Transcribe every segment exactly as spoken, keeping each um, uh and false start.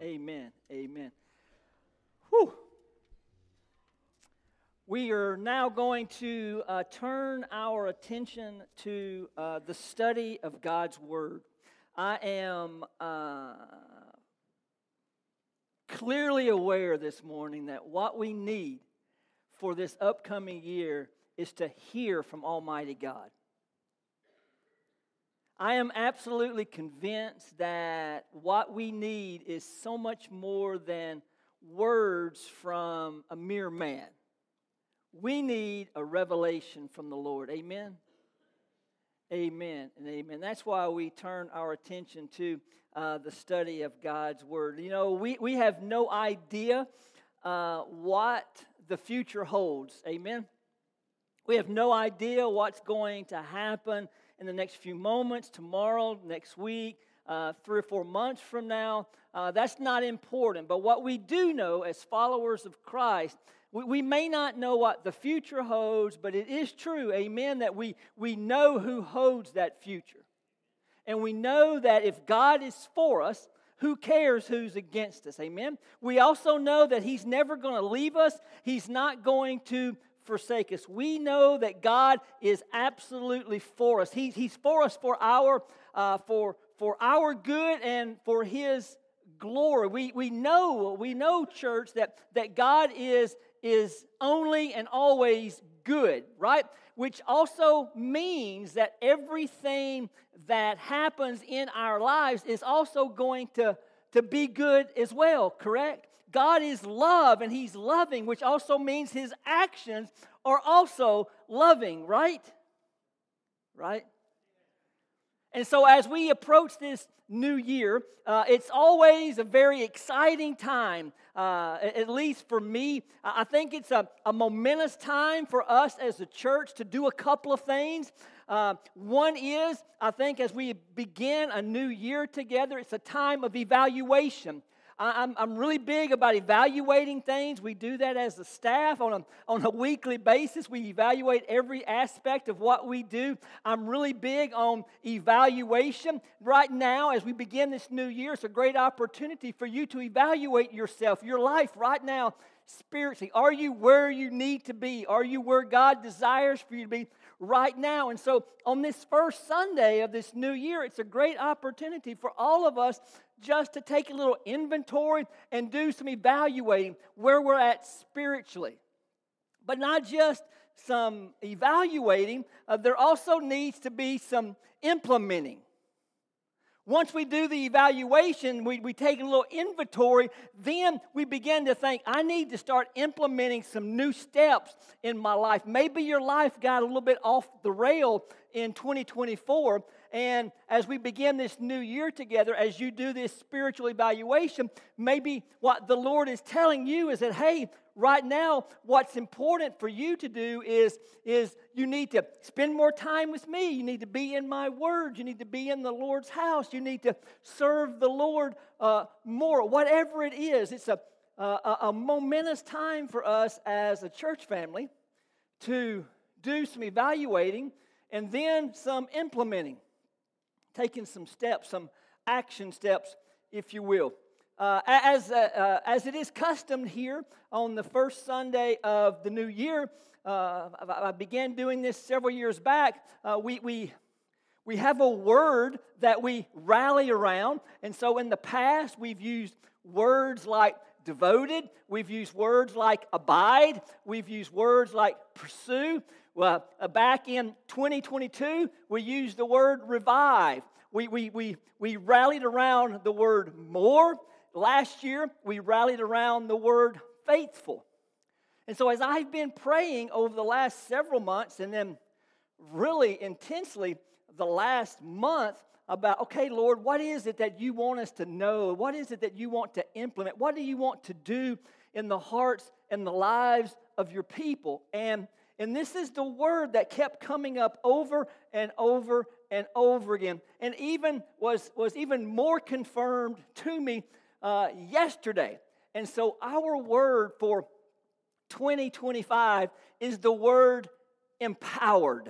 Amen. Amen. Whew. We are now going to uh, turn our attention to uh, the study of God's Word. I am uh, clearly aware this morning that what we need for this upcoming year is to hear from Almighty God. I am absolutely convinced that what we need is so much more than words from a mere man. We need a revelation from the Lord. Amen? Amen and amen. That's why we turn our attention to uh, the study of God's Word. You know, we, we have no idea uh, what the future holds. Amen? We have no idea what's going to happen in the next few moments, tomorrow, next week, uh, three or four months from now. Uh, that's not important. But what we do know as followers of Christ, we, we may not know what the future holds, but it is true, amen, that we, we know who holds that future. And we know that if God is for us, who cares who's against us, amen? We also know that He's never going to leave us. He's not going to forsake us. We know that God is absolutely for us. He's, he's for us for our uh, for for our good and for His glory. We we know we know, church, that that God is is only and always good, right? Which also means that everything that happens in our lives is also going to to be good as well. Correct? God is love, and He's loving, which also means His actions are also loving, right? Right? And so as we approach this new year, uh, it's always a very exciting time, uh, at least for me. I think it's a, a momentous time for us as a church to do a couple of things. Uh, one is, I think as we begin a new year together, it's a time of evaluation. I'm, I'm really big about evaluating things. We do that as a staff on a, on a weekly basis. We evaluate every aspect of what we do. I'm really big on evaluation. Right now, as we begin this new year, it's a great opportunity for you to evaluate yourself, your life right now spiritually. Are you where you need to be? Are you where God desires for you to be right now? And so on this first Sunday of this new year, it's a great opportunity for all of us just to take a little inventory and do some evaluating where we're at spiritually. But not just some evaluating, uh, there also needs to be some implementing. Once we do the evaluation, we, we take a little inventory, then we begin to think, I need to start implementing some new steps in my life. Maybe your life got a little bit off the rail in twenty twenty-four, and as we begin this new year together, as you do this spiritual evaluation, maybe what the Lord is telling you is that, hey, right now, what's important for you to do is, is you need to spend more time with me. You need to be in my word. You need to be in the Lord's house. You need to serve the Lord uh, more. Whatever it is, it's a, a, a momentous time for us as a church family to do some evaluating and then some implementing, taking some steps, some action steps, if you will. Uh, as, uh, uh, as it is custom here on the first Sunday of the new year, uh, I began doing this several years back. Uh, we, we, we have a word that we rally around. And so in the past, we've used words like devoted. We've used words like abide. We've used words like pursue. Well, uh, back in twenty twenty-two, we used the word revive. We, we, we, we rallied around the word more. Last year, we rallied around the word faithful. And so as I've been praying over the last several months, and then really intensely the last month about, okay, Lord, what is it that you want us to know? What is it that you want to implement? What do you want to do in the hearts and the lives of your people? And, and this is the word that kept coming up over and over and over again, and even was, was even more confirmed to me Uh, yesterday. And so our word for twenty twenty-five is the word empowered.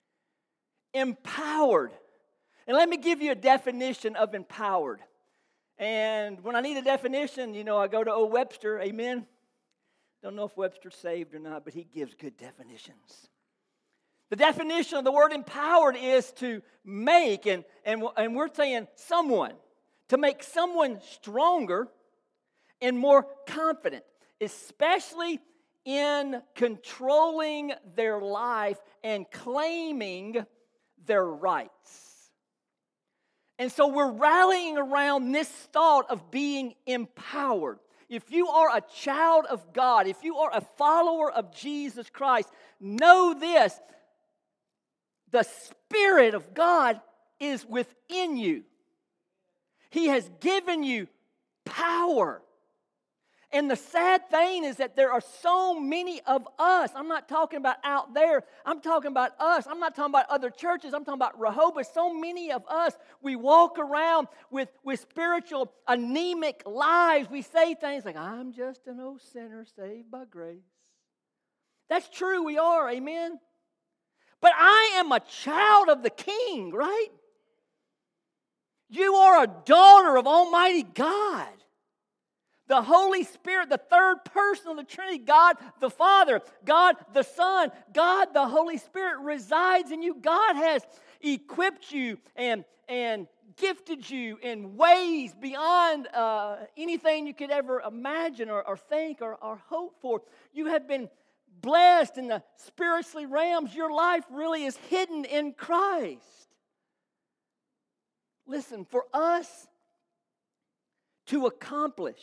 Empowered. And let me give you a definition of empowered. And when I need a definition, you know, I go to old Webster, amen? Don't know if Webster's saved or not, but he gives good definitions. The definition of the word empowered is to make, and, and, and we're saying someone, to make someone stronger and more confident, especially in controlling their life and claiming their rights. And so we're rallying around this thought of being empowered. If you are a child of God, if you are a follower of Jesus Christ, know this: the Spirit of God is within you. He has given you power. And the sad thing is that there are so many of us. I'm not talking about out there. I'm talking about us. I'm not talking about other churches. I'm talking about Rehoboth. So many of us, we walk around with, with spiritual anemic lives. We say things like, I'm just an old sinner saved by grace. That's true, we are, amen? But I am a child of the King, right? You are a daughter of Almighty God. The Holy Spirit, the third person of the Trinity, God the Father, God the Son, God the Holy Spirit resides in you. God has equipped you and, and gifted you in ways beyond uh, anything you could ever imagine or, or think or, or hope for. You have been blessed in the spiritually realms. Your life really is hidden in Christ. Listen, for us to accomplish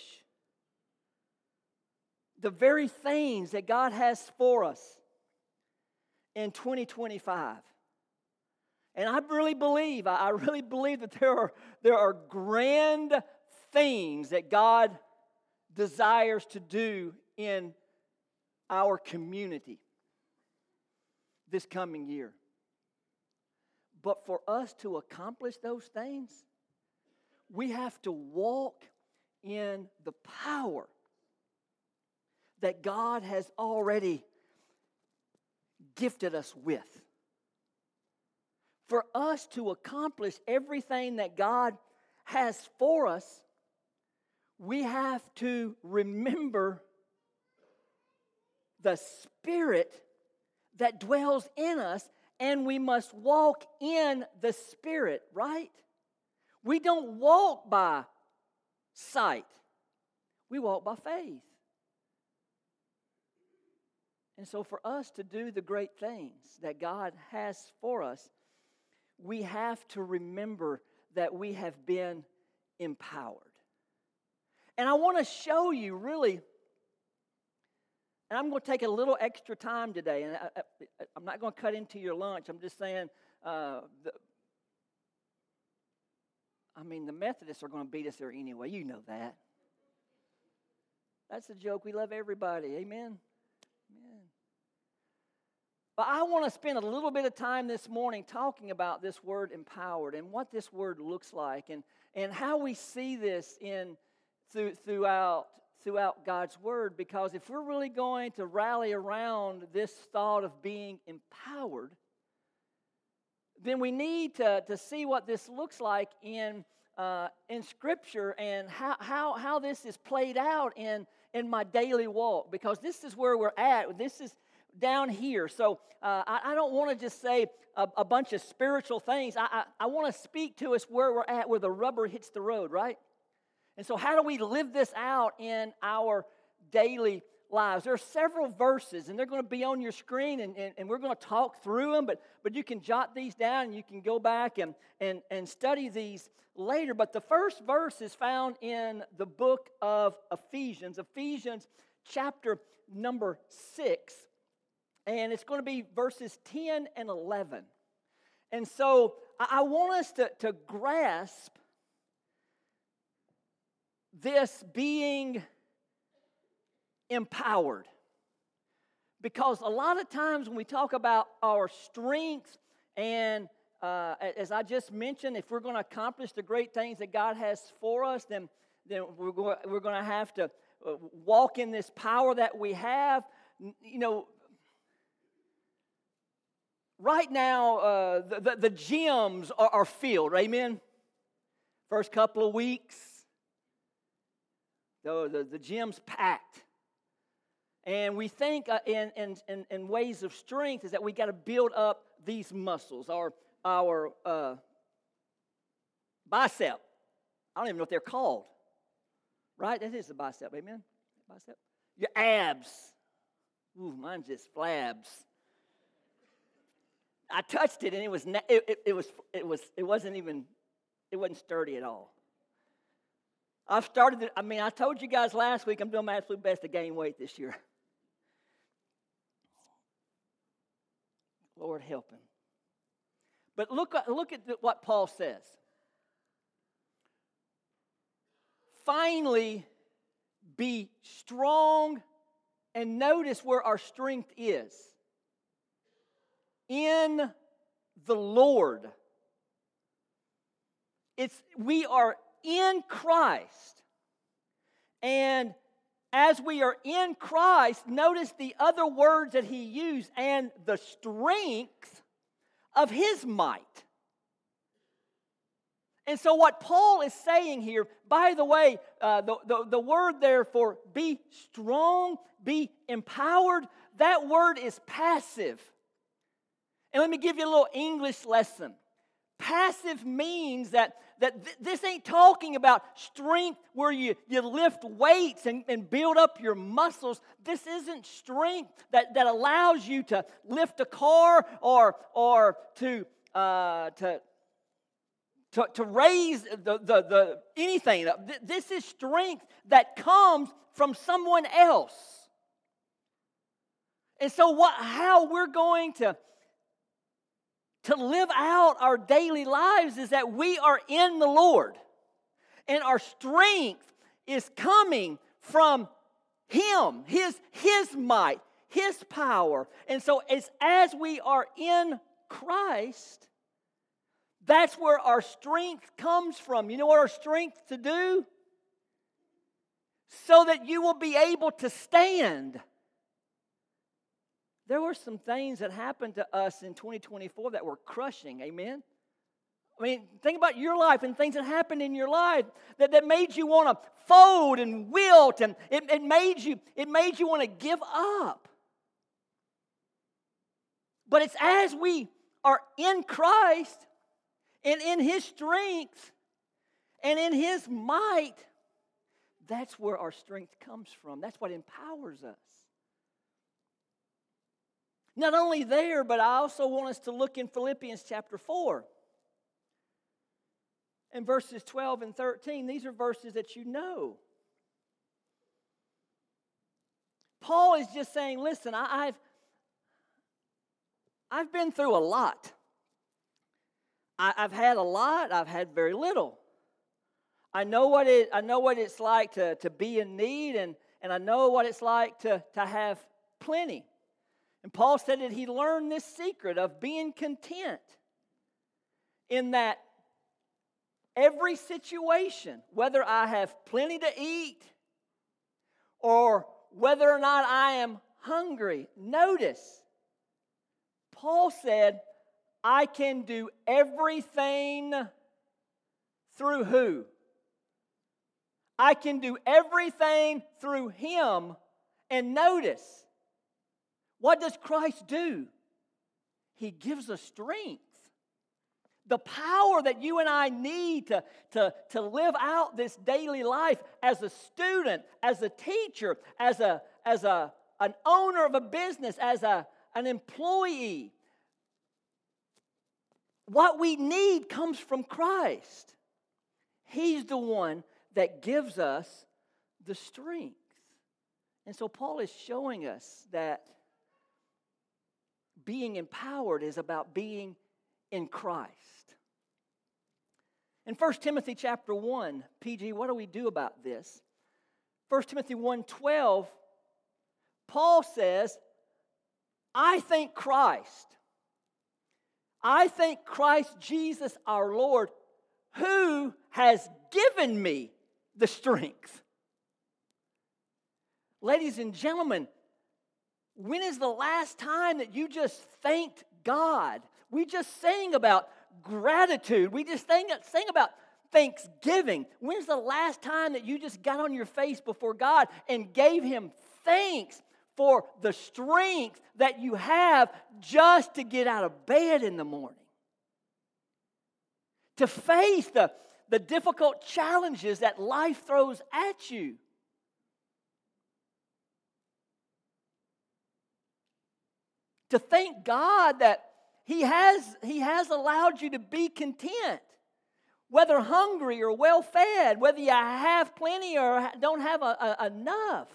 the very things that God has for us in twenty twenty-five. And I really believe, I really believe that there are, there are grand things that God desires to do in our community this coming year. But for us to accomplish those things, we have to walk in the power that God has already gifted us with. For us to accomplish everything that God has for us, we have to remember the Spirit that dwells in us, and we must walk in the Spirit, right? We don't walk by sight. We walk by faith. And so for us to do the great things that God has for us, we have to remember that we have been empowered. And I want to show you really, and I'm going to take a little extra time today, and I, I, I'm not going to cut into your lunch. I'm just saying, uh, the, I mean, the Methodists are going to beat us there anyway. You know that. That's a joke. We love everybody. Amen. Amen. But I want to spend a little bit of time this morning talking about this word empowered and what this word looks like and, and how we see this in through, throughout, throughout God's word. Because if we're really going to rally around this thought of being empowered, then we need to, to see what this looks like in uh, in Scripture and how, how, how this is played out in, in my daily walk. Because this is where we're at. This is down here. So uh, I, I don't want to just say a, a bunch of spiritual things. I, I, I want to speak to us where we're at, where the rubber hits the road, right? And so how do we live this out in our daily lives? There are several verses, and they're going to be on your screen, and, and, and we're going to talk through them, but, but you can jot these down, and you can go back and, and, and study these later. But the first verse is found in the book of Ephesians, Ephesians chapter number six. And it's going to be verses ten and eleven. And so I want us to, to grasp this being empowered. Because a lot of times when we talk about our strengths, and uh, as I just mentioned, if we're going to accomplish the great things that God has for us, then, then we're going, we're going to have to walk in this power that we have. You know, right now, uh, the, the, the gyms are, are filled, amen? First couple of weeks, The, the, the gym's packed. And we think uh, in, in, in, in ways of strength is that we got to build up these muscles, our, our uh, bicep. I don't even know what they're called. Right? That is the bicep, amen? Bicep. Your abs. Ooh, mine's just flabs. I touched it and it was it, it, it was it was it wasn't even it wasn't sturdy at all. I've started to, I mean, I told you guys last week I'm doing my absolute best to gain weight this year. Lord help him. But look, look at what Paul says. Finally, be strong, and notice where our strength is. In the Lord. It's we are in Christ. And as we are in Christ, notice the other words that he used, and the strength of his might. And so what Paul is saying here, by the way, uh, the, the, the word there for be strong, be empowered, that word is passive. And let me give you a little English lesson. Passive means that, that th- this ain't talking about strength where you, you lift weights and, and build up your muscles. This isn't strength that, that allows you to lift a car or, or to, uh, to, to, to raise the, the, the anything. This is strength that comes from someone else. And so what, how we're going to To live out our daily lives is that we are in the Lord. And our strength is coming from Him, His, His might, His power. And so it's as we are in Christ, that's where our strength comes from. You know what our strength to do? So that you will be able to stand. There were some things that happened to us in twenty twenty-four that were crushing, amen? I mean, think about your life and things that happened in your life that, that made you want to fold and wilt, and it, it made you, it made you want to give up. But it's as we are in Christ and in His strength and in His might, that's where our strength comes from. That's what empowers us. Not only there, but I also want us to look in Philippians chapter four. In verses twelve and thirteen, these are verses that you know. Paul is just saying, listen, I, I've, I've been through a lot. I, I've had a lot, I've had very little. I know what it I know what it's like to, to be in need, and, and I know what it's like to, to have plenty. And Paul said that he learned this secret of being content in that every situation, whether I have plenty to eat or whether or not I am hungry, notice, Paul said, I can do everything through who? I can do everything through Him. And notice, what does Christ do? He gives us strength. The power that you and I need to, to, to live out this daily life as a student, as a teacher, as, a, as a, an owner of a business, as a, an employee. What we need comes from Christ. He's the one that gives us the strength. And so Paul is showing us that being empowered is about being in Christ. In First Timothy chapter one, P G, what do we do about this? First Timothy one twelve, Paul says, I thank Christ. I thank Christ Jesus our Lord, who has given me the strength. Ladies and gentlemen, when is the last time that you just thanked God? We just sang about gratitude. We just sang, sang about thanksgiving. When's the last time that you just got on your face before God and gave Him thanks for the strength that you have just to get out of bed in the morning? To face the, the difficult challenges that life throws at you. To thank God that He has, He has allowed you to be content. Whether hungry or well-fed, whether you have plenty or don't have a, a, enough.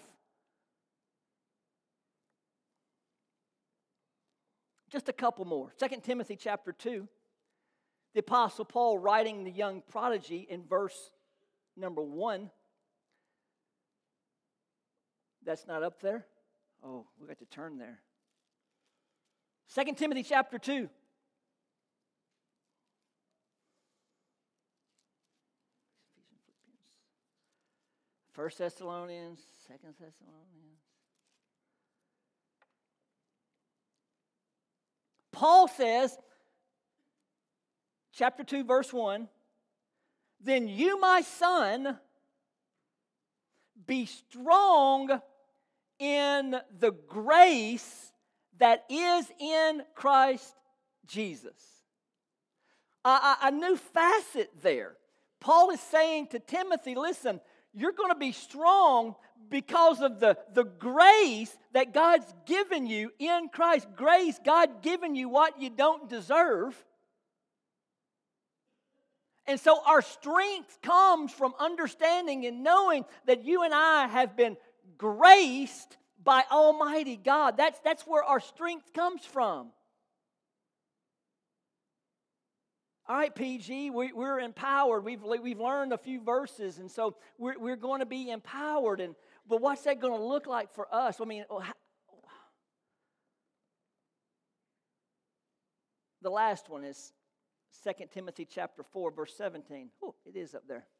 Just a couple more. Second Timothy chapter two. The Apostle Paul writing the young prodigy in verse number one. That's not up there? Oh, we got to turn there. Second Timothy chapter two. First Thessalonians, Second Thessalonians. Paul says, chapter two, verse one, then you, my son, be strong in the grace that is in Christ Jesus. A, a, a new facet there. Paul is saying to Timothy, listen, you're going to be strong because of the, the grace that God's given you in Christ. Grace, God given you what you don't deserve. And so our strength comes from understanding and knowing that you and I have been graced by Almighty God. That's, that's where our strength comes from. All right, P G, we, we're empowered. We've, we've learned a few verses, and so we're, we're going to be empowered. And but what's that going to look like for us? I mean, how, the last one is Second Timothy chapter four, verse seventeen. Oh, it is up there.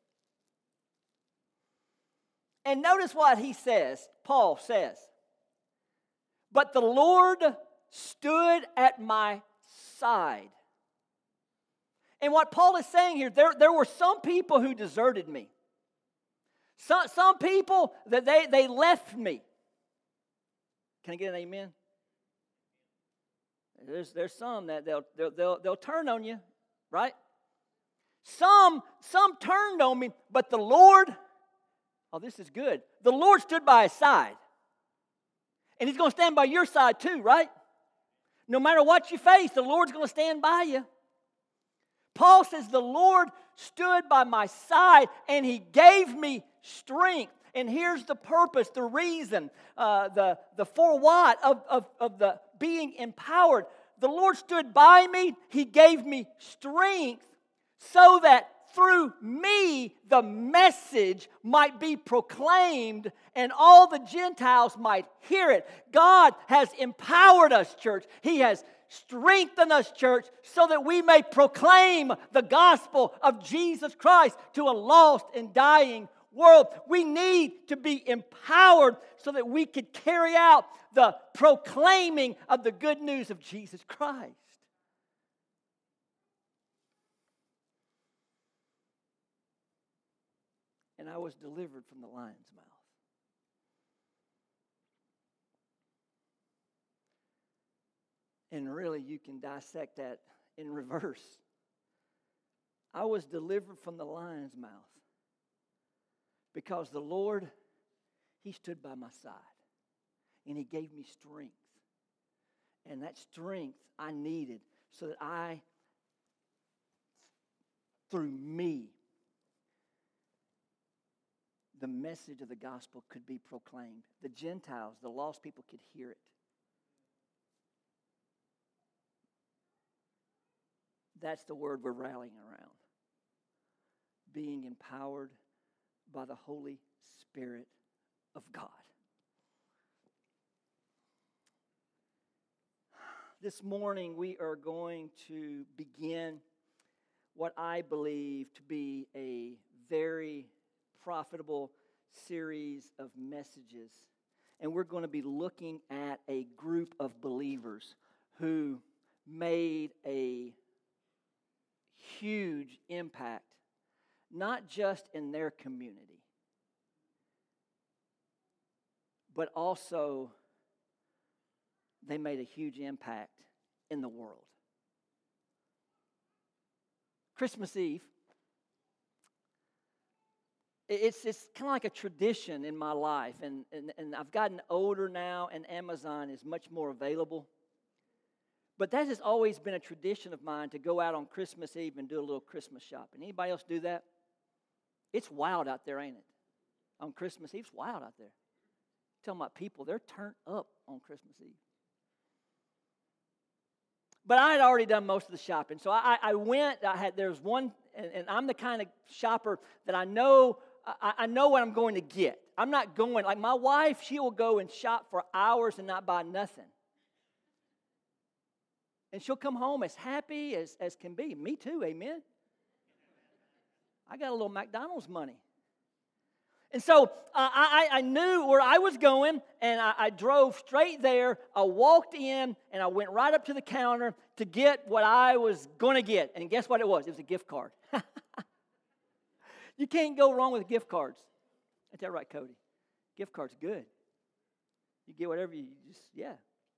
And notice what he says, Paul says. But the Lord stood at my side. And what Paul is saying here, there, there were some people who deserted me. Some, some people, that they, they left me. Can I get an amen? There's, there's some that they'll, they'll, they'll, they'll turn on you, right? Some, some turned on me, but the Lord, oh, this is good. The Lord stood by his side. And he's going to stand by your side too, right? No matter what you face, the Lord's going to stand by you. Paul says, the Lord stood by my side and he gave me strength. And here's the purpose, the reason, uh, the, the for what of, of, of the being empowered. The Lord stood by me. He gave me strength so that through me the message might be proclaimed and all the Gentiles might hear it. God has empowered us, church. He has strengthen us, church, so that we may proclaim the gospel of Jesus Christ to a lost and dying world. We need to be empowered so that we could carry out the proclaiming of the good news of Jesus Christ. And I was delivered from the lion's mouth. And really, you can dissect that in reverse. I was delivered from the lion's mouth because the Lord, he stood by my side and he gave me strength. And that strength I needed so that I, through me, the message of the gospel could be proclaimed. The Gentiles, the lost people could hear it. That's the word we're rallying around. Being empowered by the Holy Spirit of God. This morning we are going to begin what I believe to be a very profitable series of messages. And we're going to be looking at a group of believers who made a huge impact not just in their community, but also they made a huge impact in the world. Christmas Eve, it's, it's kind of like a tradition in my life, and, and, and I've gotten older now, and Amazon is much more available. But that has always been a tradition of mine to go out on Christmas Eve and do a little Christmas shopping. Anybody else do that? It's wild out there, ain't it? On Christmas Eve, it's wild out there. I'm talking about people, they're turned up on Christmas Eve. But I had already done most of the shopping. So I, I went, I had, there's one, and, and I'm the kind of shopper that I know, I, I know what I'm going to get. I'm not going, like my wife, she will go and shop for hours and not buy nothing. And she'll come home as happy as, as can be. Me too, amen. I got a little McDonald's money. And so uh, I, I knew where I was going, and I, I drove straight there. I walked in, and I went right up to the counter to get what I was going to get. And guess what it was? It was a gift card. You can't go wrong with gift cards. Ain't that right, Cody? Gift card's good. You get whatever you just, yeah.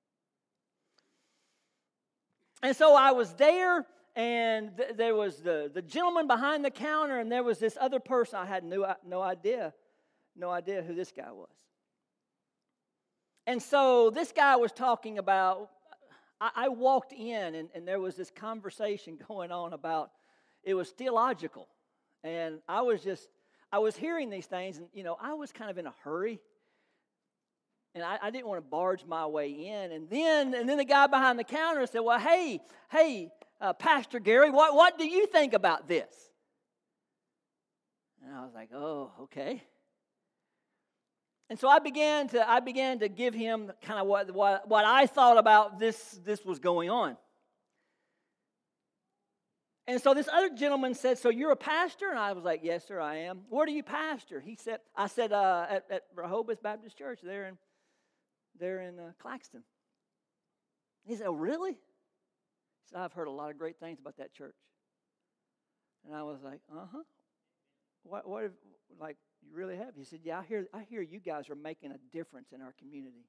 And so I was there, and th- there was the, the gentleman behind the counter, and there was this other person. I had no, no idea, no idea who this guy was. And so this guy was talking about, I, I walked in, and, and there was this conversation going on about, it was theological. And I was just, I was hearing these things, and, you know, I was kind of in a hurry. And I, I didn't want to barge my way in. And then and then the guy behind the counter said, well, hey, hey, uh, Pastor Gary, what, what do you think about this? And I was like, oh, okay. And so I began to I began to give him kind of what, what, what I thought about this, this was going on. And so this other gentleman said, so you're a pastor? And I was like, yes, sir, I am. Where do you pastor? He said, I said, uh, at, at Rehoboth Baptist Church there in There in uh, Claxton. He said, oh, really? He said, I've heard a lot of great things about that church. And I was like, uh-huh. What, what, if, like, you really have? He said, yeah, I hear, I hear you guys are making a difference in our community.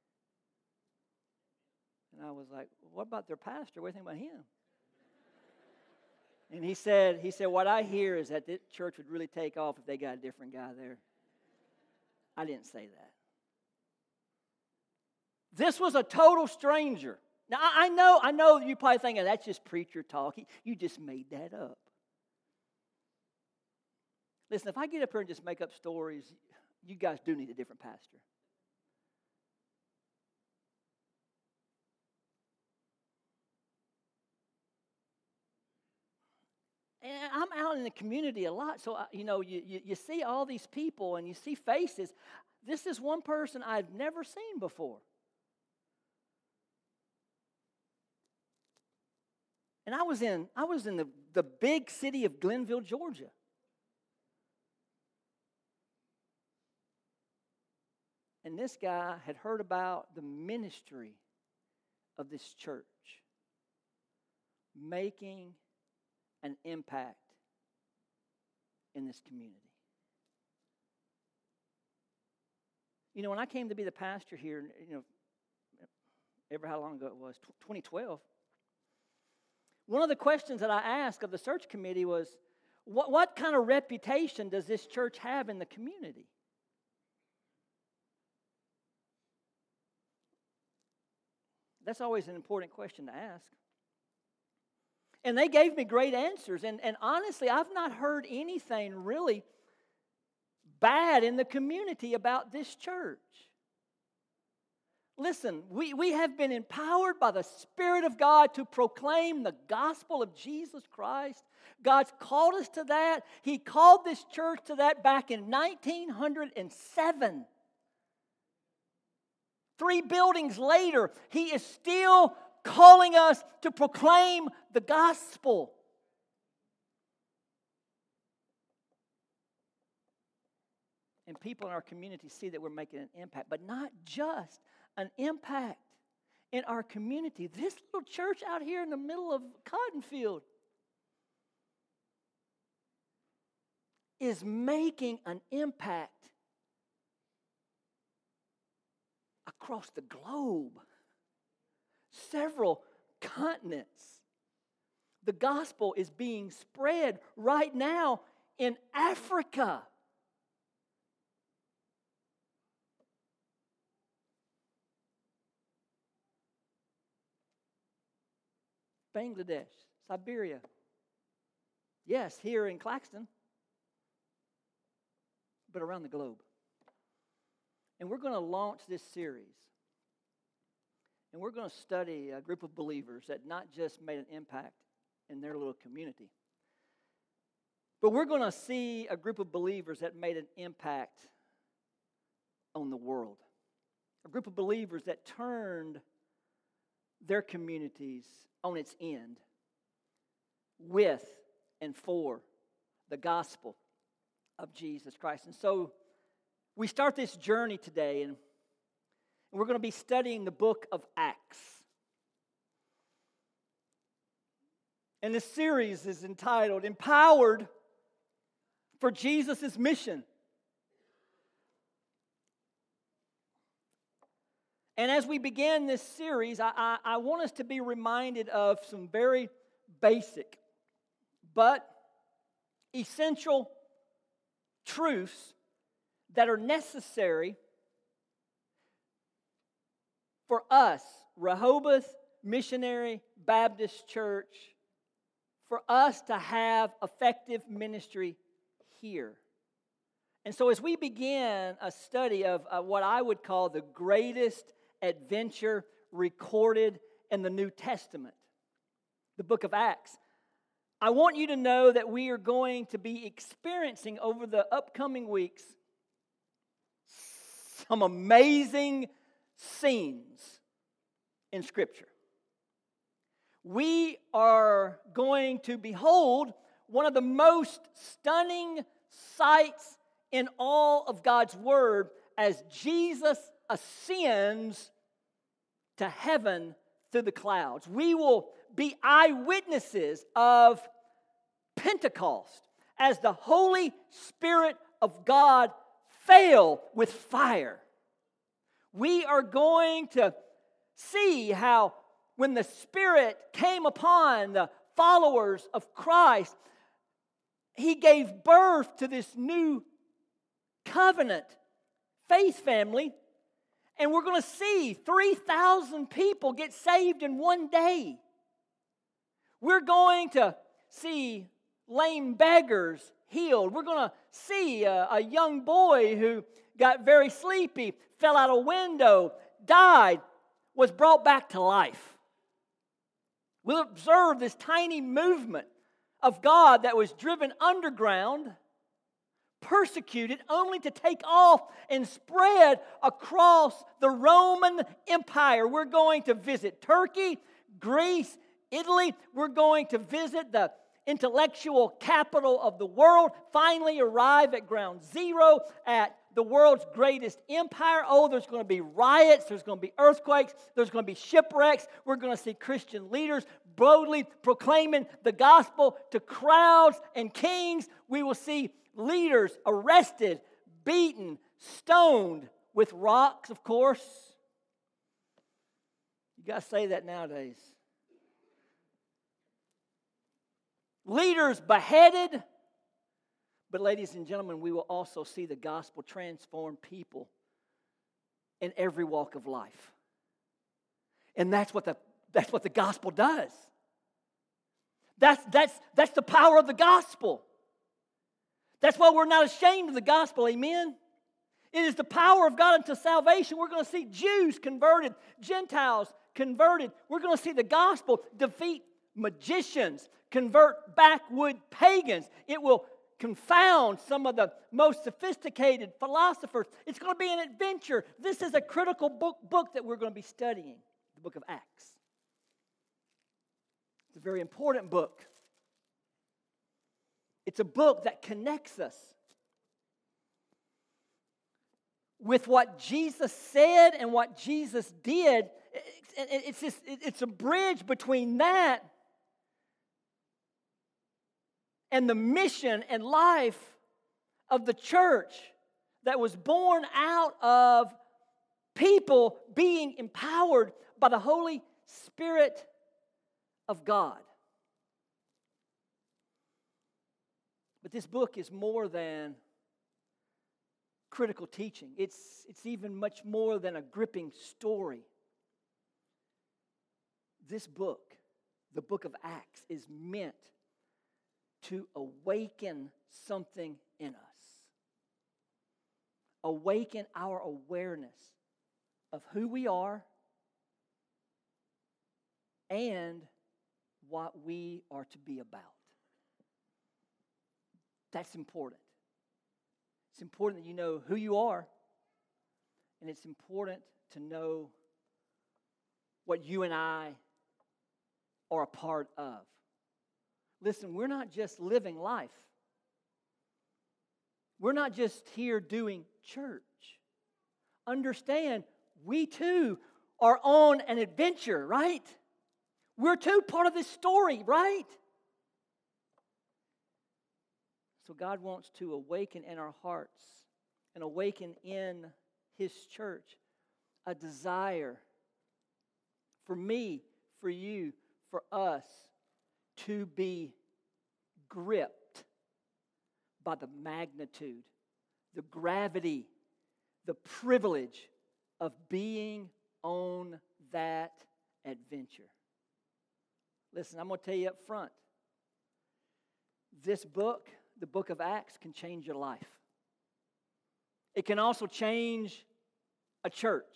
And I was like, what about their pastor? What do you think about him? And he said, he said, what I hear is that this church would really take off if they got a different guy there. I didn't say that. This was a total stranger. Now, I, I know I know you're probably thinking, that's just preacher talk. You just made that up. Listen, if I get up here and just make up stories, you guys do need a different pastor. And I'm out in the community a lot, so, you know, you, you, you see all these people and you see faces. This is one person I've never seen before. And I was in I was in the, the big city of Glenville, Georgia. And this guy had heard about the ministry of this church making an impact in this community. You know, when I came to be the pastor here, you know, ever how long ago it was, twenty twelve, one of the questions that I asked of the search committee was, what, what kind of reputation does this church have in the community? That's always an important question to ask. And they gave me great answers. And, and honestly, I've not heard anything really bad in the community about this church. Listen, we, we have been empowered by the Spirit of God to proclaim the gospel of Jesus Christ. God's called us to that. He called this church to that back in nineteen oh seven. Three buildings later, He is still calling us to proclaim the gospel. And people in our community see that we're making an impact, but not just an impact in our community. This little church out here in the middle of cotton field, is making an impact across the globe, several continents. The gospel is being spread right now in Africa. Bangladesh, Siberia. Yes, here in Claxton, but around the globe. And we're going to launch this series. And we're going to study a group of believers that not just made an impact in their little community, but we're going to see a group of believers that made an impact on the world. A group of believers that turned their communities on its end with and for the gospel of Jesus Christ. And so we start this journey today, and we're going to be studying the book of Acts. And this series is entitled Empowered for Jesus' Mission. And as we begin this series, I, I, I want us to be reminded of some very basic but essential truths that are necessary for us, Rehoboth Missionary Baptist Church, for us to have effective ministry here. And so as we begin a study of uh, what I would call the greatest adventure recorded in the New Testament, the book of Acts, I want you to know that we are going to be experiencing over the upcoming weeks some amazing scenes in Scripture. We are going to behold one of the most stunning sights in all of God's Word as Jesus ascends to heaven through the clouds. We will be eyewitnesses of Pentecost as the Holy Spirit of God fell with fire. We are going to see how when the Spirit came upon the followers of Christ, He gave birth to this new covenant faith family. And we're going to see three thousand people get saved in one day. We're going to see lame beggars healed. We're going to see a, a young boy who got very sleepy, fell out a window, died, was brought back to life. We'll observe this tiny movement of God that was driven underground, persecuted, only to take off and spread across the Roman Empire. We're going to visit Turkey, Greece, Italy. We're going to visit the intellectual capital of the world, finally arrive at ground zero at the world's greatest empire. Oh, there's going to be riots, there's going to be earthquakes, there's going to be shipwrecks. We're going to see Christian leaders boldly proclaiming the gospel to crowds and kings. We will see leaders arrested, beaten, stoned with rocks, of course. You got to say that nowadays. Leaders beheaded. But ladies and gentlemen, we will also see the gospel transform people in every walk of life. And that's what the, that's what the gospel does. That's, that's, that's the power of the gospel. That's why we're not ashamed of the gospel, amen? It is the power of God unto salvation. We're going to see Jews converted, Gentiles converted. We're going to see the gospel defeat magicians, convert backwood pagans. It will confound some of the most sophisticated philosophers. It's going to be an adventure. This is a critical book, book that we're going to be studying, the book of Acts. It's a very important book. It's a book that connects us with what Jesus said and what Jesus did. It's, just, it's a bridge between that and the mission and life of the church that was born out of people being empowered by the Holy Spirit of God. But this book is more than critical teaching. It's, it's even much more than a gripping story. This book, the book of Acts, is meant to awaken something in us. Awaken our awareness of who we are and what we are to be about. That's important. It's important that you know who you are, and it's important to know what you and I are a part of. Listen, we're not just living life. We're not just here doing church. Understand, we too are on an adventure, right? We're too part of this story, right? So God wants to awaken in our hearts and awaken in His church a desire for me, for you, for us to be gripped by the magnitude, the gravity, the privilege of being on that adventure. Listen, I'm going to tell you up front, this book, the book of Acts, can change your life. It can also change a church.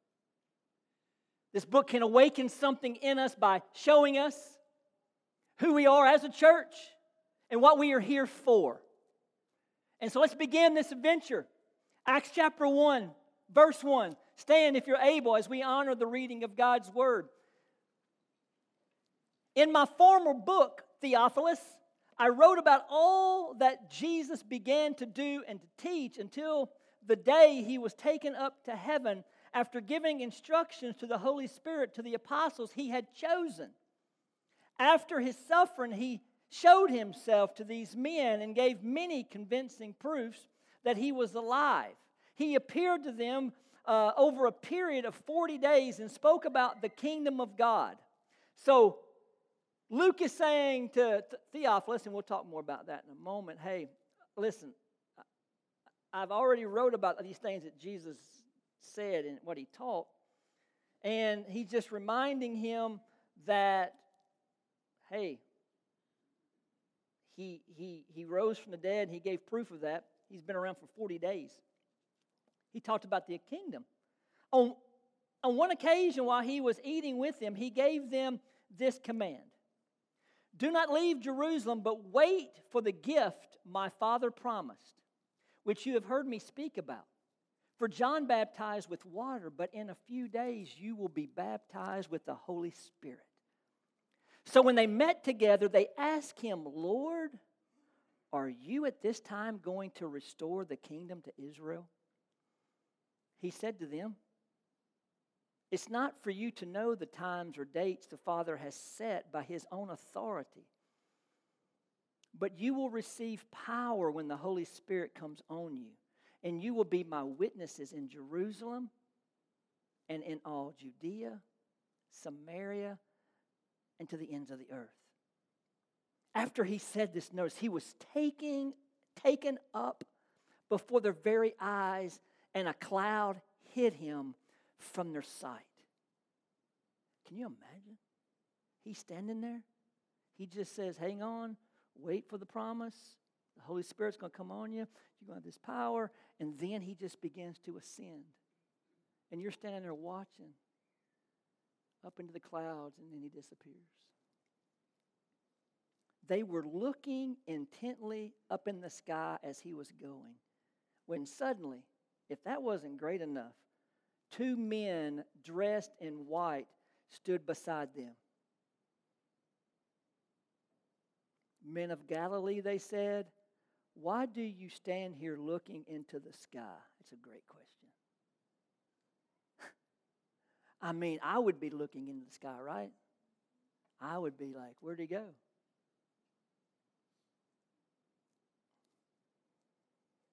This book can awaken something in us by showing us who we are as a church and what we are here for. And so let's begin this adventure. Acts chapter one, verse one. Stand if you're able as we honor the reading of God's Word. In my former book, Theophilus, I wrote about all that Jesus began to do and to teach until the day He was taken up to heaven after giving instructions to the Holy Spirit to the apostles He had chosen. After His suffering, He showed Himself to these men and gave many convincing proofs that He was alive. He appeared to them uh, over a period of forty days and spoke about the kingdom of God. So Luke is saying to Theophilus, and we'll talk more about that in a moment, hey, listen, I've already wrote about these things that Jesus said and what He taught, and he's just reminding him that, hey, he, he, he rose from the dead, and He gave proof of that. He's been around for forty days. He talked about the kingdom. On, on one occasion, while He was eating with them, He gave them this command. Do not leave Jerusalem, but wait for the gift my Father promised, which you have heard me speak about. For John baptized with water, but in a few days you will be baptized with the Holy Spirit. So when they met together, they asked Him, Lord, are you at this time going to restore the kingdom to Israel? He said to them, it's not for you to know the times or dates the Father has set by His own authority, but you will receive power when the Holy Spirit comes on you, and you will be my witnesses in Jerusalem and in all Judea, Samaria, and to the ends of the earth. After He said this, notice, He was taking, taken up before their very eyes, and a cloud hid Him from their sight. Can you imagine? He's standing there. He just says, hang on, wait for the promise. The Holy Spirit's going to come on you. You're going to have this power. And then He just begins to ascend. And you're standing there watching up into the clouds, and then He disappears. They were looking intently up in the sky as He was going, when suddenly, if that wasn't great enough, two men dressed in white stood beside them. Men of Galilee, they said, why do you stand here looking into the sky? It's a great question. I mean, I would be looking into the sky, right? I would be like, where'd He go?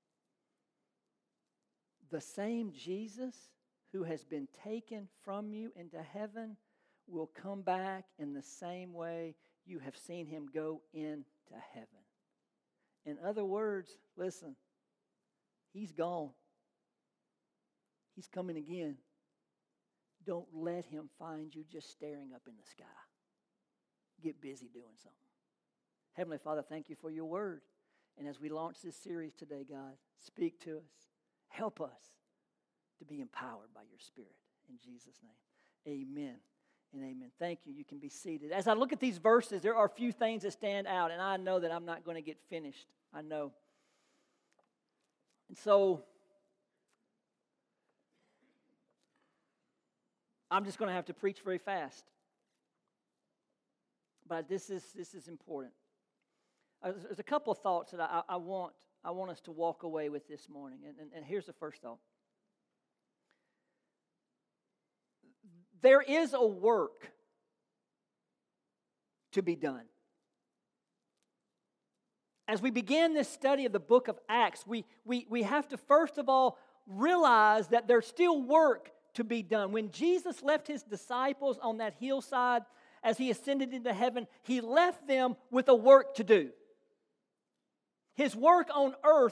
the same Jesus who has been taken from you into heaven will come back in the same way you have seen him go into heaven. In other words, listen, he's gone. He's coming again. Don't let him find you just staring up in the sky. Get busy doing something. Heavenly Father, thank you for your word. And as we launch this series today, God, speak to us. Help us to be empowered by your Spirit. In Jesus' name, amen and amen. Thank you. You can be seated. As I look at these verses, there are a few things that stand out, and I know that I'm not going to get finished. I know. And so, I'm just going to have to preach very fast. But this is this is important. Uh, there's a couple of thoughts that I, I want I want us to walk away with this morning. And, and, and here's the first thought. There is a work to be done. As we begin this study of the book of Acts, we, we, we have to first of all realize that there's still work to be done. When Jesus left his disciples on that hillside as he ascended into heaven, he left them with a work to do. His work on earth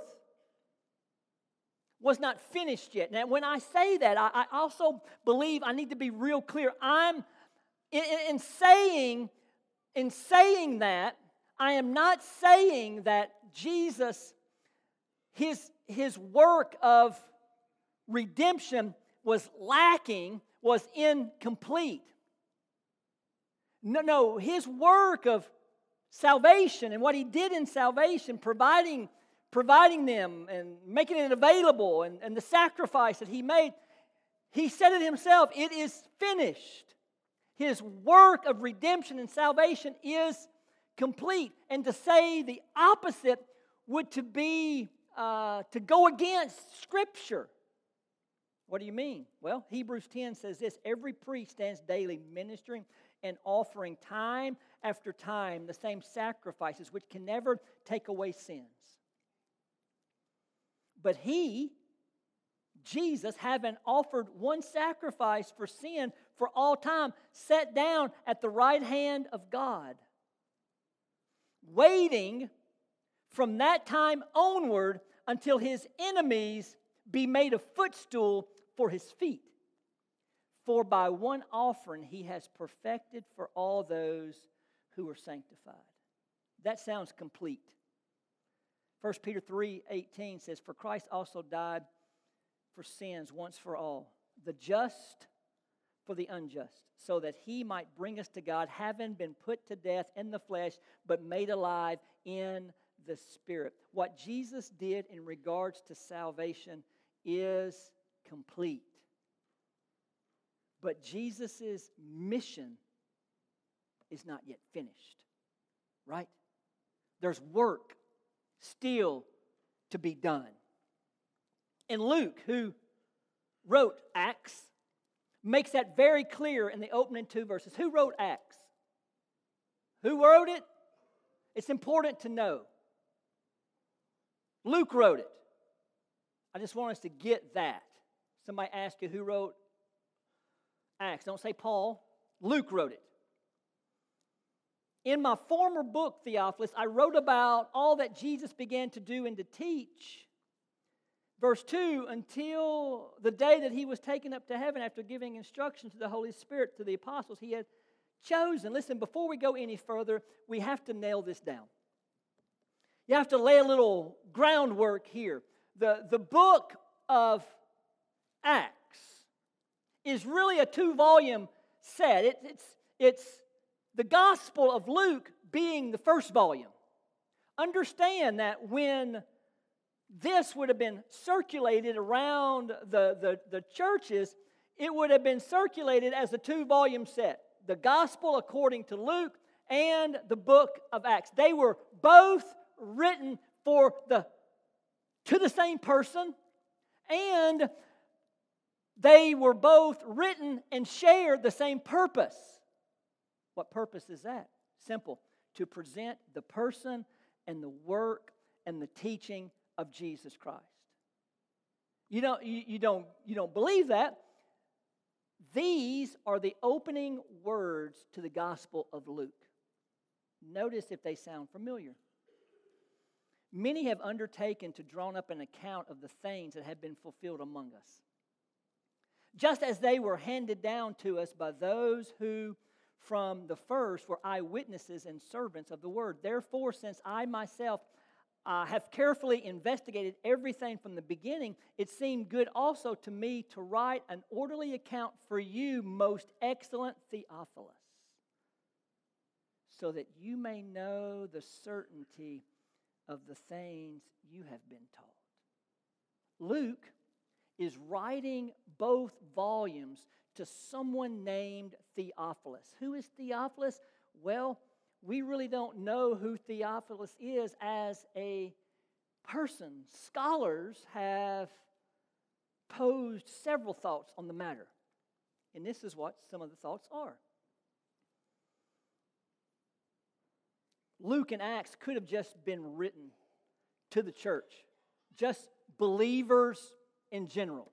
was not finished yet. Now, when I say that, I, I also believe I need to be real clear. I'm in, in saying, in saying that, I am not saying that Jesus, his, his work of redemption was lacking, was incomplete. No, no, his work of salvation and what he did in salvation, providing, providing them and making it available, and, and the sacrifice that he made, he said it himself, it is finished. His work of redemption and salvation is complete. And to say the opposite would to be uh, to go against Scripture. What do you mean? Well, Hebrews ten says this: every priest stands daily ministering and offering time after time the same sacrifices which can never take away sins. But he, Jesus, having offered one sacrifice for sin for all time, sat down at the right hand of God, waiting from that time onward until his enemies be made a footstool for his feet. For by one offering he has perfected for all those who are sanctified. That sounds complete. First Peter three eighteen says, for Christ also died for sins once for all, the just for the unjust, so that he might bring us to God, having been put to death in the flesh, but made alive in the Spirit. What Jesus did in regards to salvation is complete. But Jesus' mission is not yet finished, right? There's work still to be done. And Luke, who wrote Acts, makes that very clear in the opening two verses. Who wrote Acts? Who wrote it? It's important to know. Luke wrote it. I just want us to get that. Somebody asked you who wrote Acts. Don't say Paul. Luke wrote it. In my former book, Theophilus, I wrote about all that Jesus began to do and to teach. Verse two, until the day that he was taken up to heaven after giving instructions to the Holy Spirit to the apostles he had chosen. Listen, before we go any further, we have to nail this down. You have to lay a little groundwork here. The, the book of Acts is really a two-volume set. It, it's, it's the Gospel of Luke being the first volume. Understand that when this would have been circulated around the, the, the churches, it would have been circulated as a two-volume set. The Gospel according to Luke and the book of Acts. They were both written for the to the same person, and they were both written and shared the same purpose. What purpose is that? Simple. To present the person and the work and the teaching of Jesus Christ. You don't, you, you don't, you don't believe that? These are the opening words to the Gospel of Luke. Notice if they sound familiar. Many have undertaken to draw up an account of the things that have been fulfilled among us, just as they were handed down to us by those who from the first were eyewitnesses and servants of the word. Therefore, since I myself uh, have carefully investigated everything from the beginning, it seemed good also to me to write an orderly account for you, most excellent Theophilus, so that you may know the certainty of the things you have been taught. Luke is writing both volumes to someone named Theophilus. Who is Theophilus? Well, we really don't know who Theophilus is as a person. Scholars have posed several thoughts on the matter, and this is what some of the thoughts are. Luke and Acts could have just been written to the church, just believers in general.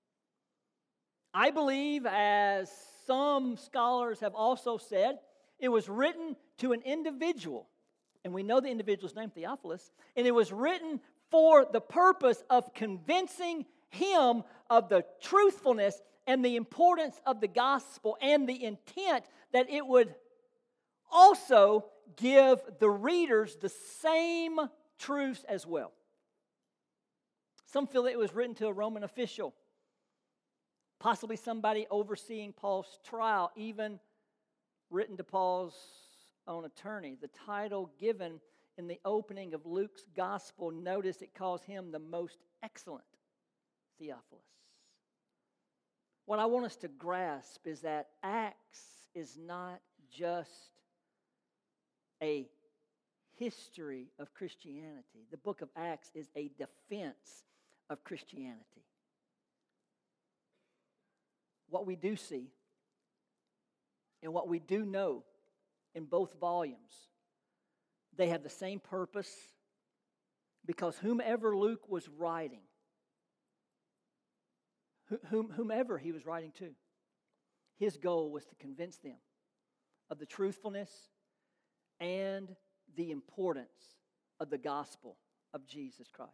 I believe, as some scholars have also said, it was written to an individual, and we know the individual's name, Theophilus, and it was written for the purpose of convincing him of the truthfulness and the importance of the gospel and the intent that it would also give the readers the same truths as well. Some feel that it was written to a Roman official, possibly somebody overseeing Paul's trial, even written to Paul's own attorney. The title given in the opening of Luke's gospel, notice it calls him the most excellent Theophilus. What I want us to grasp is that Acts is not just a history of Christianity. The book of Acts is a defense of Christianity. What we do see and what we do know in both volumes, they have the same purpose, because whomever Luke was writing, whom, whomever he was writing to, his goal was to convince them of the truthfulness and the importance of the gospel of Jesus Christ.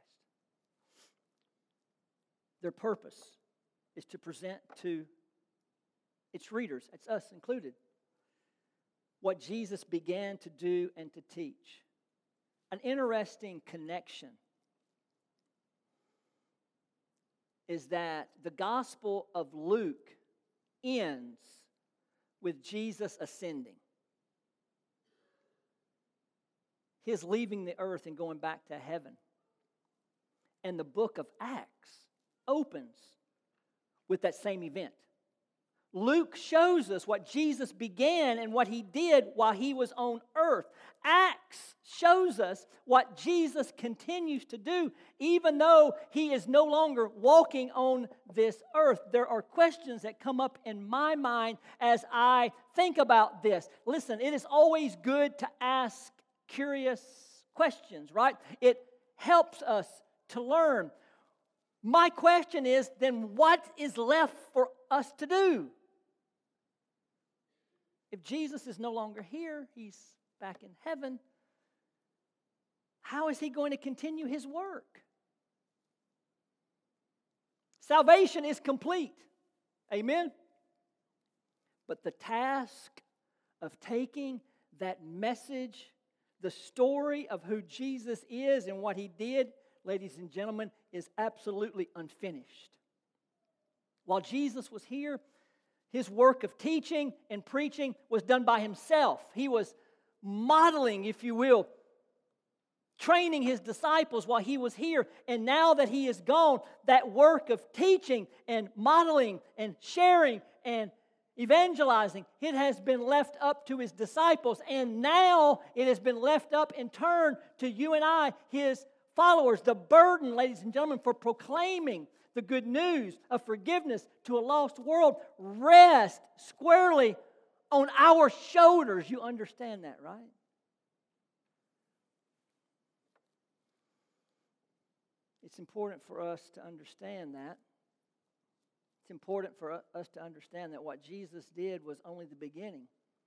Their purpose is to present to its readers, it's us included, what Jesus began to do and to teach. An interesting connection is that the Gospel of Luke ends with Jesus ascending, his leaving the earth and going back to heaven. And the book of Acts opens with that same event. Luke shows us what Jesus began and what he did while he was on earth. Acts shows us what Jesus continues to do even though he is no longer walking on this earth. There are questions that come up in my mind as I think about this. Listen, it is always good to ask curious questions, right? It helps us to learn. My question is, then what is left for us to do? If Jesus is no longer here, he's back in heaven, how is he going to continue his work? Salvation is complete. Amen? But the task of taking that message, the story of who Jesus is and what he did, ladies and gentlemen, is absolutely unfinished. While Jesus was here, his work of teaching and preaching was done by himself. He was modeling, if you will, training his disciples while he was here. And now that he is gone, that work of teaching and modeling and sharing and evangelizing, it has been left up to his disciples. And now it has been left up in turn to you and I, his followers. The burden, ladies and gentlemen, for proclaiming the good news of forgiveness to a lost world rests squarely on our shoulders. You understand that, right? It's It's important for us to understand that. It's important for us to understand that what Jesus did was only the beginning.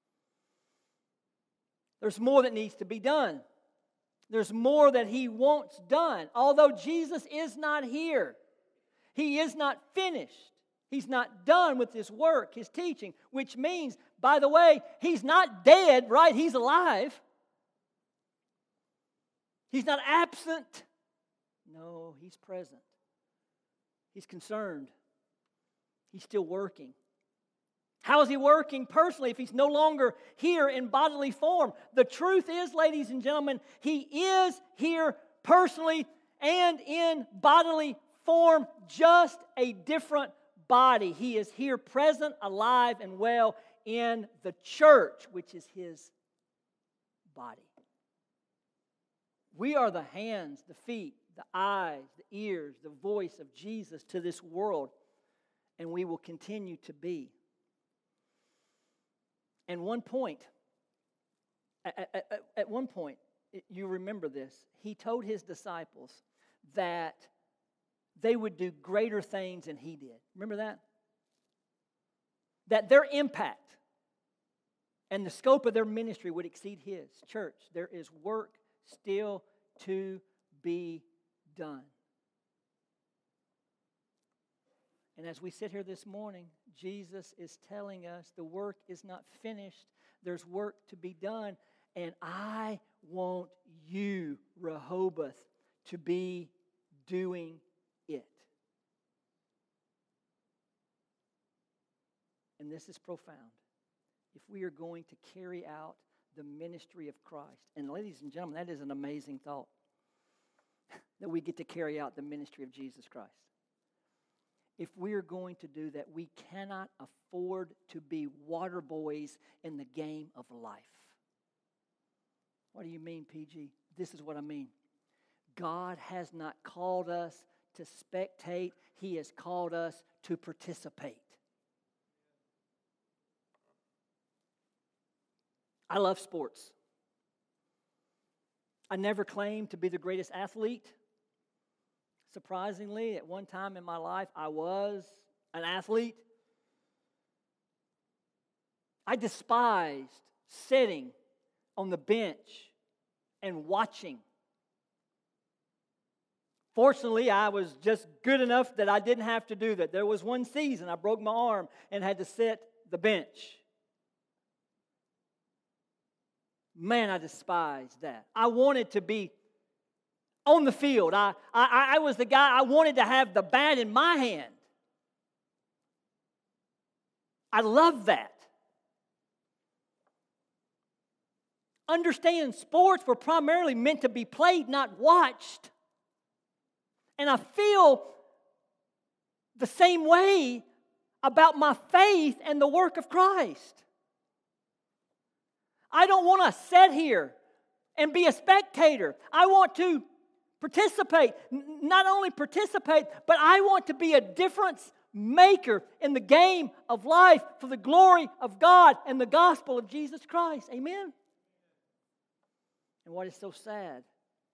There's more that needs to be done. There's more that He wants done. Although Jesus is not here, He is not finished. He's not done with His work, His teaching, which means, by the way, He's not dead, right? He's alive. He's not absent. No, He's present. He's concerned. He's still working. How is He working personally if He's no longer here in bodily form? The truth is, ladies and gentlemen, He is here personally and in bodily form, just a different body. He is here present, alive, and well in the church, which is His body. We are the hands, the feet, the eyes, the ears, the voice of Jesus to this world, and we will continue to be. And one point, at, at, at one point, you remember this, He told His disciples that they would do greater things than He did. Remember that? That their impact and the scope of their ministry would exceed His. Church, there is work still to be done. And as we sit here this morning, Jesus is telling us the work is not finished. There's work to be done. And I want you, Rehoboth, to be doing it. And this is profound. If we are going to carry out the ministry of Christ, and ladies and gentlemen, that is an amazing thought, that we get to carry out the ministry of Jesus Christ. If we are going to do that, we cannot afford to be water boys in the game of life. What do you mean, P G? This is what I mean. God has not called us to spectate. He has called us to participate. I love sports. I never claimed to be the greatest athlete. Surprisingly, at one time in my life, I was an athlete. I despised sitting on the bench and watching. Fortunately, I was just good enough that I didn't have to do that. There was one season I broke my arm and had to sit the bench. Man, I despised that. I wanted to be on the field. I, I, I was the guy, I wanted to have the bat in my hand. I love that. Understand, sports were primarily meant to be played, not watched. And I feel the same way about my faith and the work of Christ. I don't want to sit here and be a spectator. I want to participate. Not only participate, but I want to be a difference maker in the game of life for the glory of God and the gospel of Jesus Christ. Amen? And what is so sad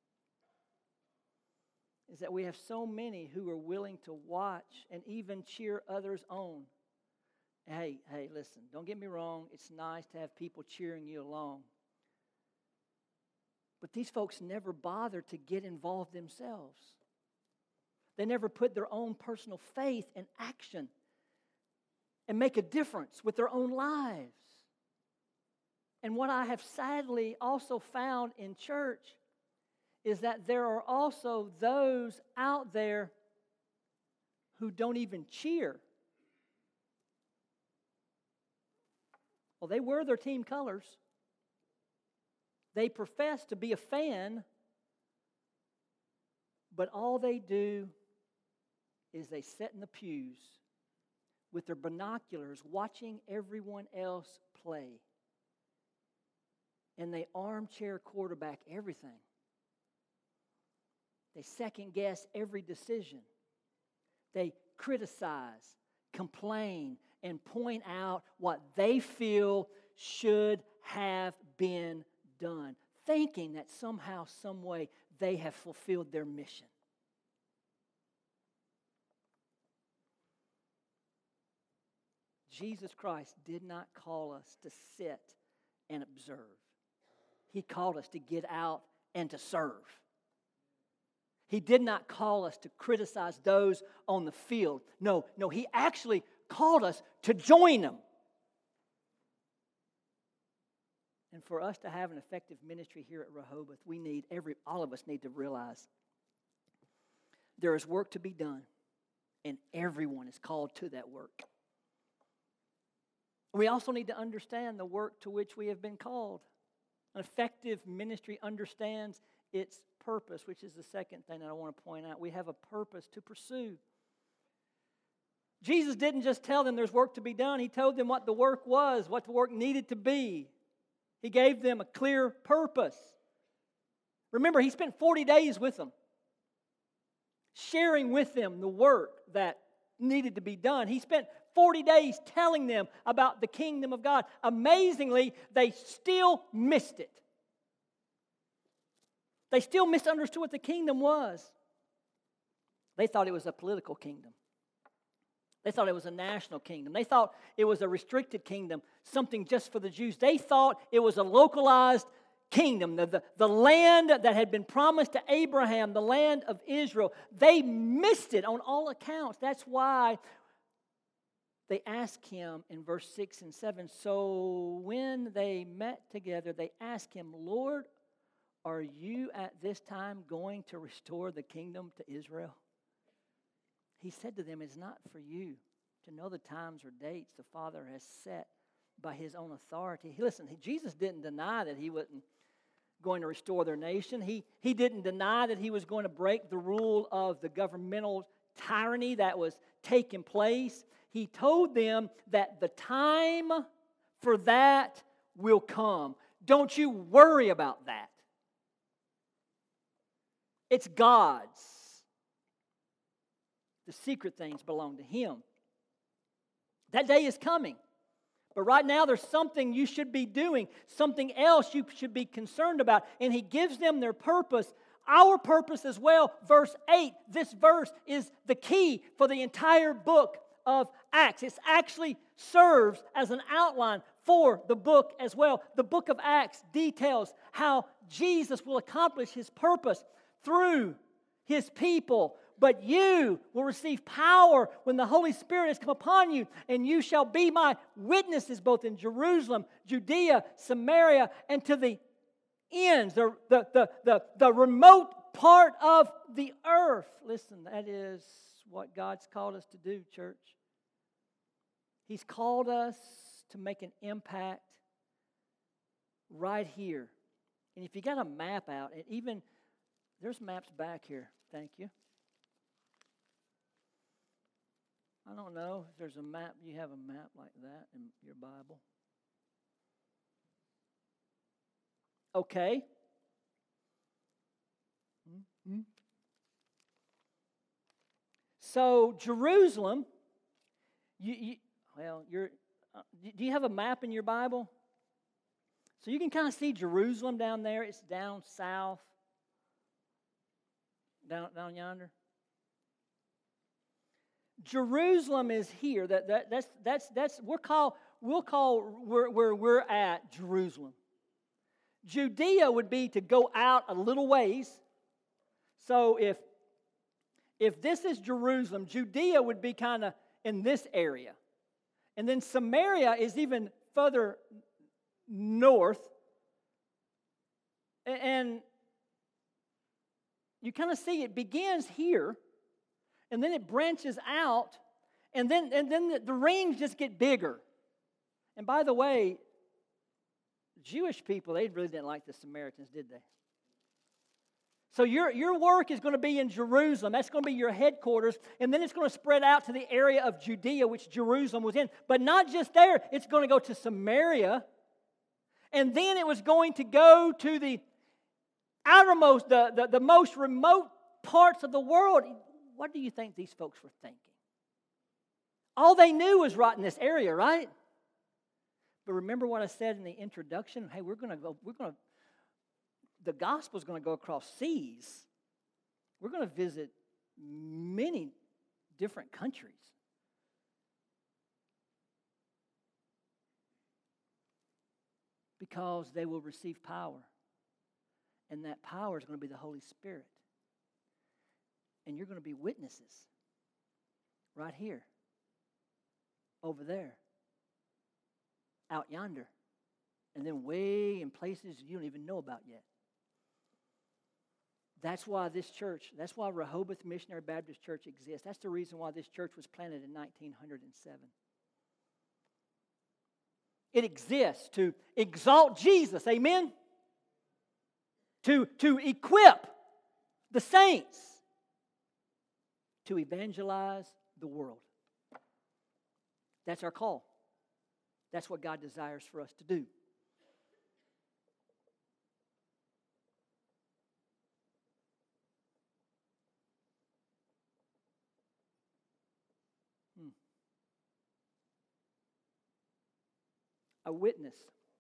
is that we have so many who are willing to watch and even cheer others on. Hey, hey, listen, don't get me wrong. It's nice to have people cheering you along. But these folks never bother to get involved themselves. They never put their own personal faith in action and make a difference with their own lives. And what I have sadly also found in church is that there are also those out there who don't even cheer. Well, they wear their team colors. They profess to be a fan, but all they do is they sit in the pews with their binoculars watching everyone else play. And they armchair quarterback everything. They second guess every decision. They criticize, complain, and point out what they feel should have been done, thinking that somehow, some way, they have fulfilled their mission. Jesus Christ did not call us to sit and observe. He called us to get out and to serve. He did not call us to criticize those on the field. No, no, He actually called us to join them. And for us to have an effective ministry here at Rehoboth, we need, every, all of us need to realize there is work to be done, and everyone is called to that work. We also need to understand the work to which we have been called. An effective ministry understands its purpose, which is the second thing that I want to point out. We have a purpose to pursue. Jesus didn't just tell them there's work to be done. He told them what the work was, what the work needed to be. He gave them a clear purpose. Remember, He spent forty days with them, sharing with them the work that needed to be done. He spent forty days telling them about the kingdom of God. Amazingly, they still missed it. They still misunderstood what the kingdom was. They thought it was a political kingdom. They thought it was a national kingdom. They thought it was a restricted kingdom, something just for the Jews. They thought it was a localized kingdom, the, the, the land that had been promised to Abraham, the land of Israel. They missed it on all accounts. That's why they asked Him in verse six and seven. So when they met together, they asked Him, Lord, are you at this time going to restore the kingdom to Israel? He said to them, it's not for you to know the times or dates the Father has set by His own authority. Listen, Jesus didn't deny that He wasn't going to restore their nation. He, he didn't deny that He was going to break the rule of the governmental tyranny that was taking place. He told them that the time for that will come. Don't you worry about that. It's God's. The secret things belong to Him. That day is coming. But right now there's something you should be doing, something else you should be concerned about. And He gives them their purpose, our purpose as well. Verse eight, this verse is the key for the entire book of Acts. It actually serves as an outline for the book as well. The book of Acts details how Jesus will accomplish His purpose through His people. But you will receive power when the Holy Spirit has come upon you, and you shall be my witnesses both in Jerusalem, Judea, Samaria, and to the ends, the, the, the, the, the remote part of the earth. Listen, that is what God's called us to do, church. He's called us to make an impact right here. And if you got a map out, and even, there's maps back here. Thank you. I don't know if there's a map, you have a map like that in your Bible. Okay. Mm-hmm. So Jerusalem, you, you well, you're. Uh, do you have a map in your Bible? So you can kind of see Jerusalem down there. It's down south, down down yonder. Jerusalem is here. That, that that's that's that's we're call we'll call where, where we're at Jerusalem. Judea would be to go out a little ways. So if if this is Jerusalem, Judea would be kind of in this area. And then Samaria is even further north. And you kind of see it begins here. And then it branches out, and then and then the, the rings just get bigger. And by the way, Jewish people, they really didn't like the Samaritans, did they? So your, your work is going to be in Jerusalem. That's going to be your headquarters. And then it's going to spread out to the area of Judea, which Jerusalem was in. But not just there. It's going to go to Samaria. And then it was going to go to the outermost, the, the, the most remote parts of the world. What do you think these folks were thinking? All they knew was right in this area, right? But remember what I said in the introduction? Hey, we're going to go, we're going to, the gospel's going to go across seas. We're going to visit many different countries. Because they will receive power. And that power is going to be the Holy Spirit. And you're going to be witnesses. Right here. Over there. Out yonder. And then way in places you don't even know about yet. That's why this church, that's why Rehoboth Missionary Baptist Church exists. That's the reason why this church was planted in nineteen oh seven. It exists to exalt Jesus, amen? To, to equip the saints to evangelize the world. That's our call. That's what God desires for us to do. Hmm. A witness.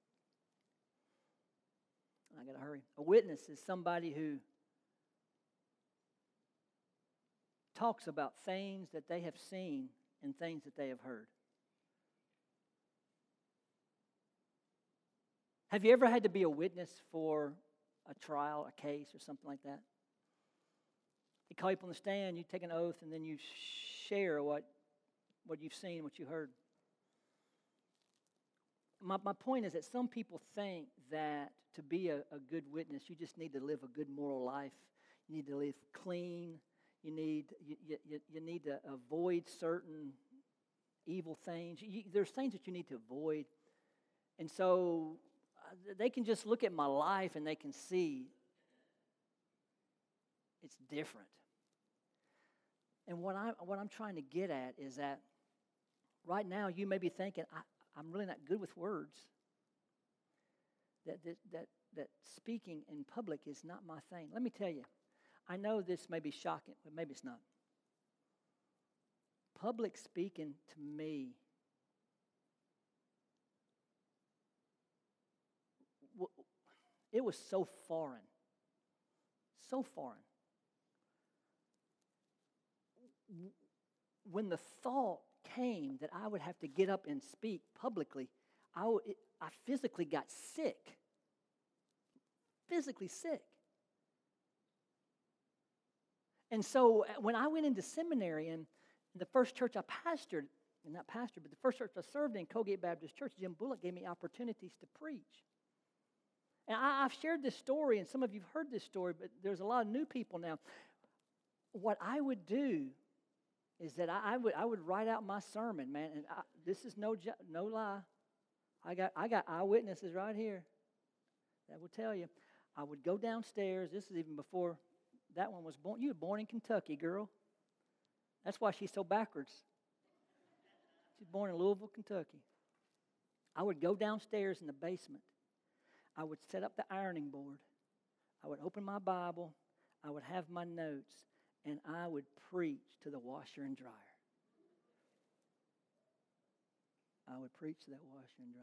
I got to hurry. A witness is somebody who talks about things that they have seen and things that they have heard. Have you ever had to be a witness for a trial, a case, or something like that? They call you up on the stand, you take an oath, and then you share what, what you've seen, what you heard. My, my point is that some people think that to be a, a good witness, you just need to live a good moral life. You need to live clean. You need, you, you, you need to avoid certain evil things. You, there's things that you need to avoid. And so they can just look at my life and they can see it's different. And what I'm, what I'm trying to get at is that right now you may be thinking, I, I'm really not good with words. That, that, that, that speaking in public is not my thing. Let me tell you, I know this may be shocking, but maybe it's not. Public speaking to me it was so foreign. So foreign. When the thought came that I would have to get up and speak publicly, I, w- it, I physically got sick. Physically sick. And so when I went into seminary, and the first church I pastored, and not pastored, but the first church I served in, Colgate Baptist Church, Jim Bullock gave me opportunities to preach. And I, I've shared this story, and some of you have heard this story, but there's a lot of new people now. What I would do is that I, I would I would write out my sermon, man, and I, this is no no lie. I got I got eyewitnesses right here that will tell you. I would go downstairs. This is even before that one was born. You were born in Kentucky, girl. That's why she's so backwards. She's born in Louisville, Kentucky. I would go downstairs in the basement. I would set up the ironing board. I would open my Bible. I would have my notes. And I would preach to the washer and dryer. I would preach to that washer and dryer.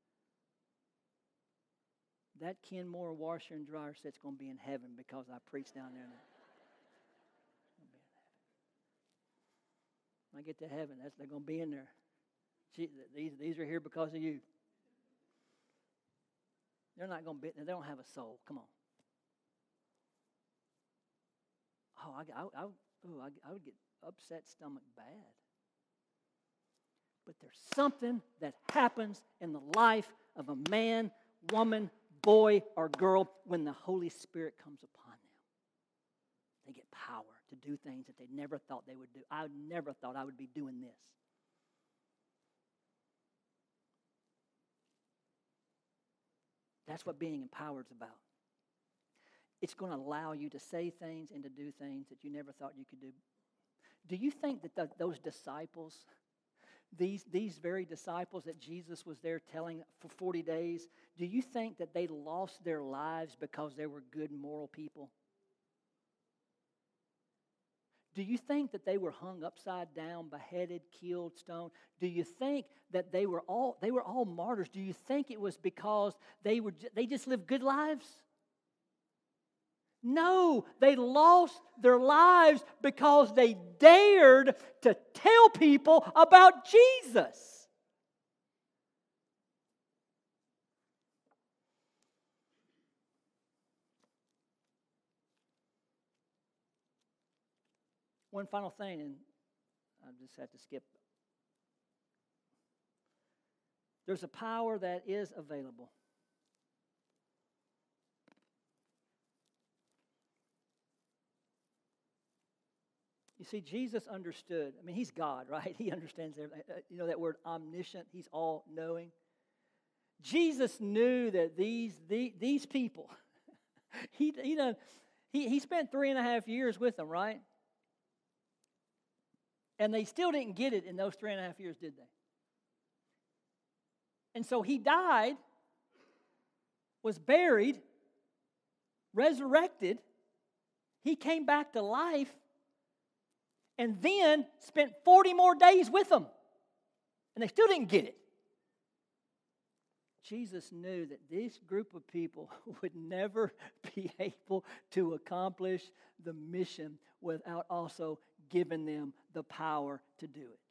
That Ken Moore washer and dryer set's going to be in heaven because I preached down there. When I get to heaven, that's, they're going to be in there. She, these, these are here because of you. They're not going to be, they don't have a soul. Come on. Oh, I, I, I, oh, I, I would get upset stomach bad. But there's something that happens in the life of a man, woman, boy, or girl when the Holy Spirit comes upon them. They get power to do things that they never thought they would do. I never thought I would be doing this. That's what being empowered is about. It's going to allow you to say things and to do things that you never thought you could do. Do you think that the, those disciples, these, these very disciples that Jesus was there telling for forty days, do you think that they lost their lives because they were good moral people? Do you think that they were hung upside down, beheaded, killed, stoned? Do you think that they were all they were all martyrs? Do you think it was because they were they just lived good lives? No, they lost their lives because they dared to tell people about Jesus. One final thing, and I just have to skip. There's a power that is available. You see, Jesus understood. I mean, he's God, right? He understands everything. You know that word omniscient? He's all-knowing. Jesus knew that these, the, these people, he, he, done, he, he spent three and a half years with them, right? And they still didn't get it in those three and a half years, did they? And so he died, was buried, resurrected. He came back to life, and then spent forty more days with them. And they still didn't get it. Jesus knew that this group of people would never be able to accomplish the mission without also giving them the power to do it.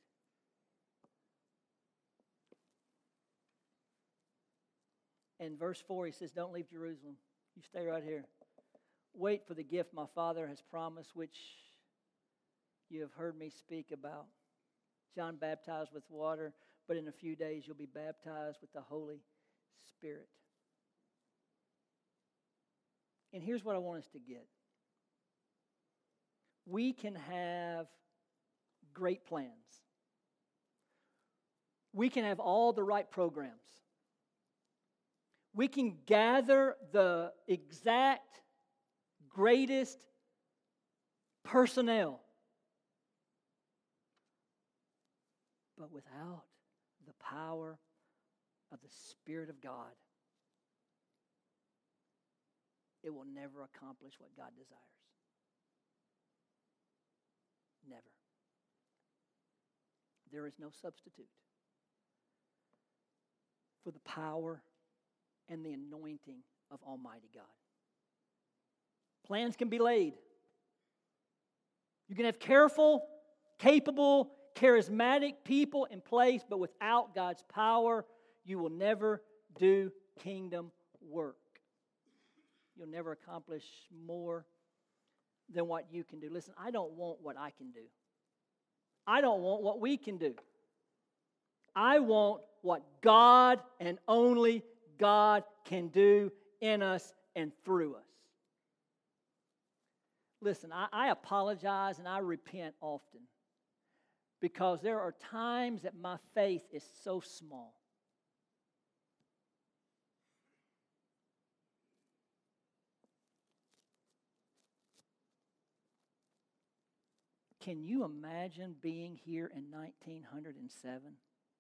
In verse four, he says, don't leave Jerusalem. You stay right here. Wait for the gift my Father has promised, which you have heard me speak about. John baptized with water, but in a few days you'll be baptized with the Holy Spirit. And here's what I want us to get. We can have great plans. We can have all the right programs. We can gather the exact greatest personnel. But without the power of the Spirit of God, it will never accomplish what God desires. Never. There is no substitute for the power and the anointing of Almighty God. Plans can be laid. You can have careful, capable, charismatic people in place, but without God's power, you will never do kingdom work. You'll never accomplish more than what you can do. Listen, I don't want what I can do. I don't want what we can do. I want what God and only God can do in us and through us. Listen, I, I apologize and I repent often because there are times that my faith is so small. Can you imagine being here in nineteen oh seven?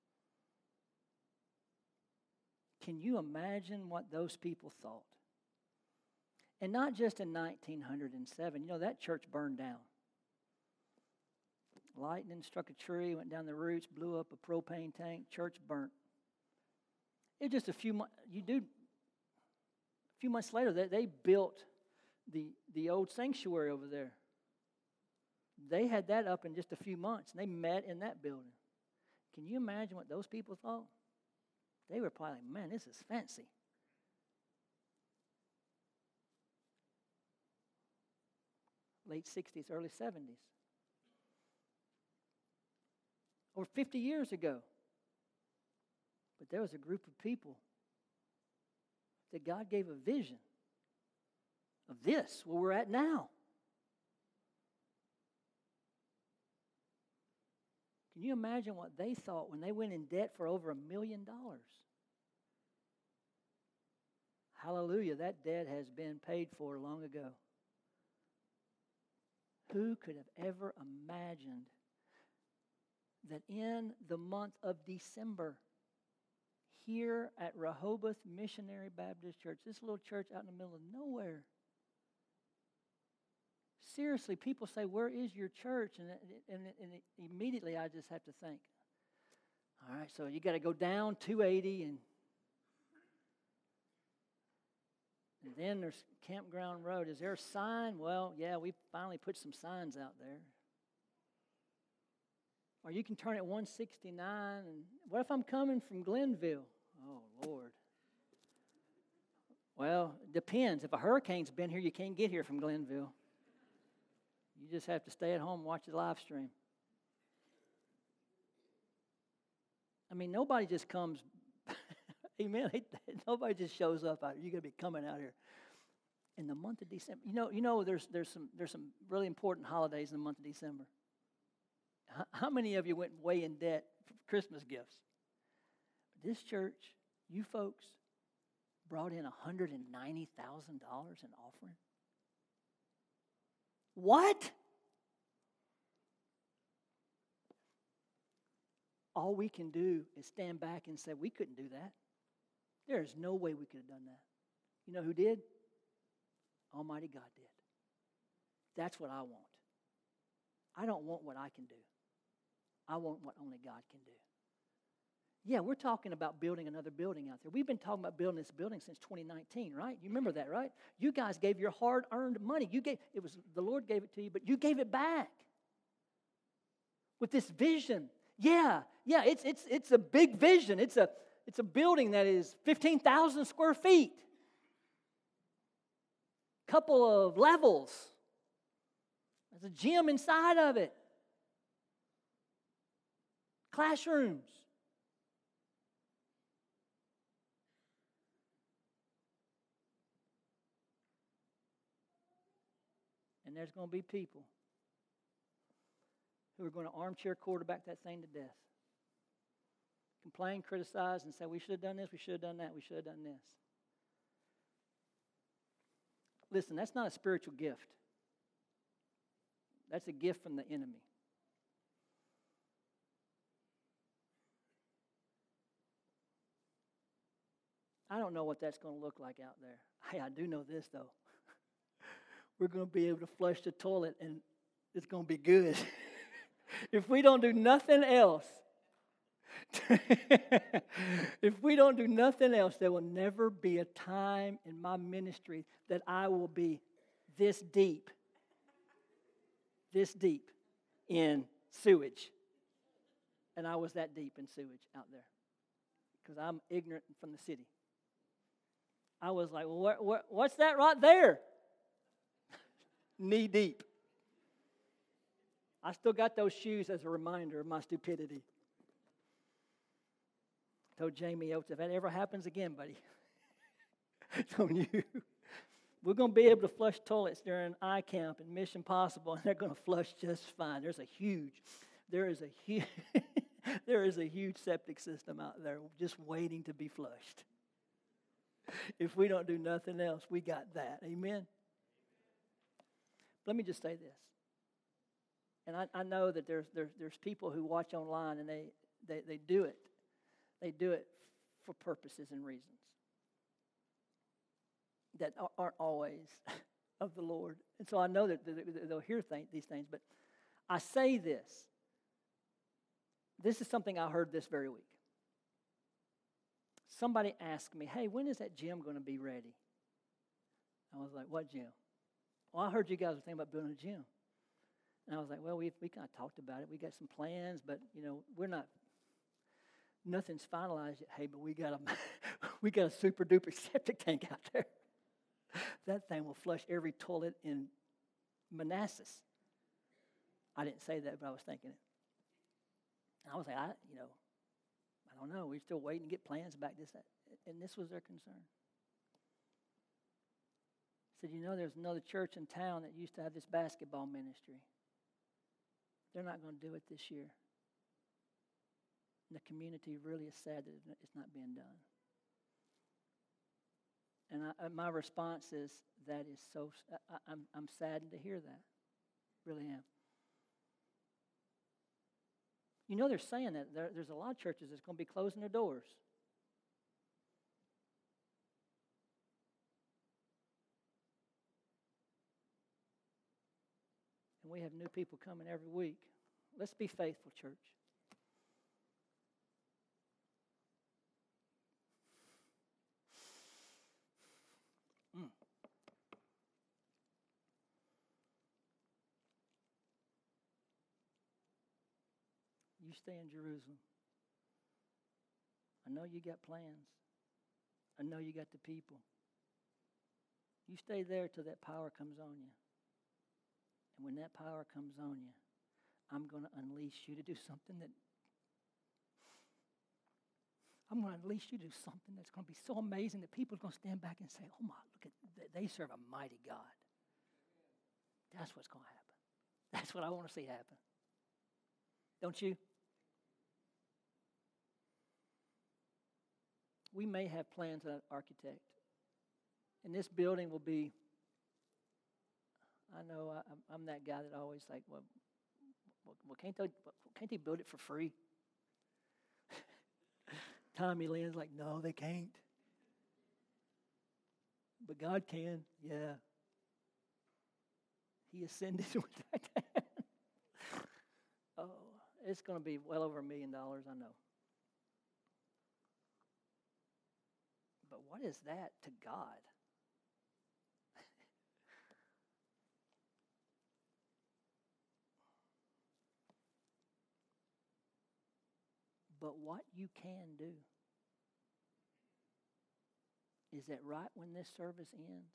Can you imagine what those people thought? And not just in nineteen oh seven. You know, that church burned down. Lightning struck a tree, went down the roots, blew up a propane tank, church burnt. It was just a few months. You do. A few months later, they, they built the, the old sanctuary over there. They had that up in just a few months, and they met in that building. Can you imagine what those people thought? They were probably like, man, this is fancy. Late sixties, early seventies. Or fifty years ago. But there was a group of people that God gave a vision of this, where we're at now. Can you imagine what they thought when they went in debt for over a million dollars? Hallelujah, that debt has been paid for long ago. Who could have ever imagined that in the month of December, here at Rehoboth Missionary Baptist Church, this little church out in the middle of nowhere, seriously, people say, where is your church? And, and, and immediately I just have to think, all right, so you got to go down two eighty, and, and then there's Campground Road. Is there a sign? Well, yeah, we finally put some signs out there. Or you can turn at one sixty-nine, and what if I'm coming from Glenville? Oh, Lord. Well, it depends. If a hurricane's been here, you can't get here from Glenville. You just have to stay at home and watch the live stream. I mean, nobody just comes, amen, nobody just shows up out here. You're going to be coming out here in the month of December. You know, you know, there's there's some there's some really important holidays in the month of December. How, how many of you went way in debt for Christmas gifts? This church, you folks, brought in one hundred ninety thousand dollars in offering. What? All we can do is stand back and say, we couldn't do that. There is no way we could have done that. You know who did? Almighty God did. That's what I want. I don't want what I can do. I want what only God can do. Yeah, we're talking about building another building out there. We've been talking about building this building since twenty nineteen, right? You remember that, right? You guys gave your hard-earned money. You gave it was the Lord gave it to you, but you gave it back with this vision. Yeah, yeah, it's it's it's a big vision. It's a it's a building that is fifteen thousand square feet. Couple of levels. There's a gym inside of it. Classrooms. And there's going to be people who are going to armchair quarterback that thing to death. Complain, criticize, and say, we should have done this, we should have done that, we should have done this. Listen, that's not a spiritual gift. That's a gift from the enemy. I don't know what that's going to look like out there. Hey, I do know this, though. We're going to be able to flush the toilet, and it's going to be good. If we don't do nothing else, if we don't do nothing else, there will never be a time in my ministry that I will be this deep, this deep in sewage. And I was that deep in sewage out there because I'm ignorant from the city. I was like, well, what, what, what's that right there? Knee deep. I still got those shoes as a reminder of my stupidity. I told Jamie Oates, if that ever happens again, buddy, it's on you. We're going to be able to flush toilets during I Camp and Mission Possible, and they're going to flush just fine. There's a huge, there is a huge, there is a huge septic system out there just waiting to be flushed. If we don't do nothing else, we got that. Amen? Let me just say this. And I, I know that there's, there's there's people who watch online and they, they, they do it. They do it for purposes and reasons that aren't always of the Lord. And so I know that they'll hear th- these things. But I say this. This is something I heard this very week. Somebody asked me, hey, when is that gym going to be ready? I was like, what gym? Well, I heard you guys were thinking about building a gym. And I was like, well, we we kind of talked about it. We got some plans, but, you know, we're not, nothing's finalized yet. Hey, but we got a, we got a super duper septic tank out there. That thing will flush every toilet in Manassas. I didn't say that, but I was thinking it. And I was like, I, you know, I don't know. We're still waiting to get plans back. This, that. And this was their concern. I said, you know, there's another church in town that used to have this basketball ministry. They're not going to do it this year. And the community really is sad that it's not being done. And I, my response is, that is so, I, I'm, I'm saddened to hear that. Really am. You know, they're saying that there, there's a lot of churches that's going to be closing their doors. And we have new people coming every week. Let's be faithful, church. Mm. You stay in Jerusalem. I know you got plans. I know you got the people. You stay there till that power comes on you. And when that power comes on you, I'm going to unleash you to do something that I'm going to unleash you to do something that's going to be so amazing that people are going to stand back and say, oh my, look at, they serve a mighty God. That's what's going to happen. That's what I want to see happen. Don't you? We may have plans as an architect. And this building will be, I know I, I'm that guy that always like, well, well can't, they, can't they build it for free? Tommy Lynn's like, no, they can't. But God can, yeah. He ascended with that. Oh, it's going to be well over a million dollars, I know. But what is that to God? But what you can do is that right when this service ends,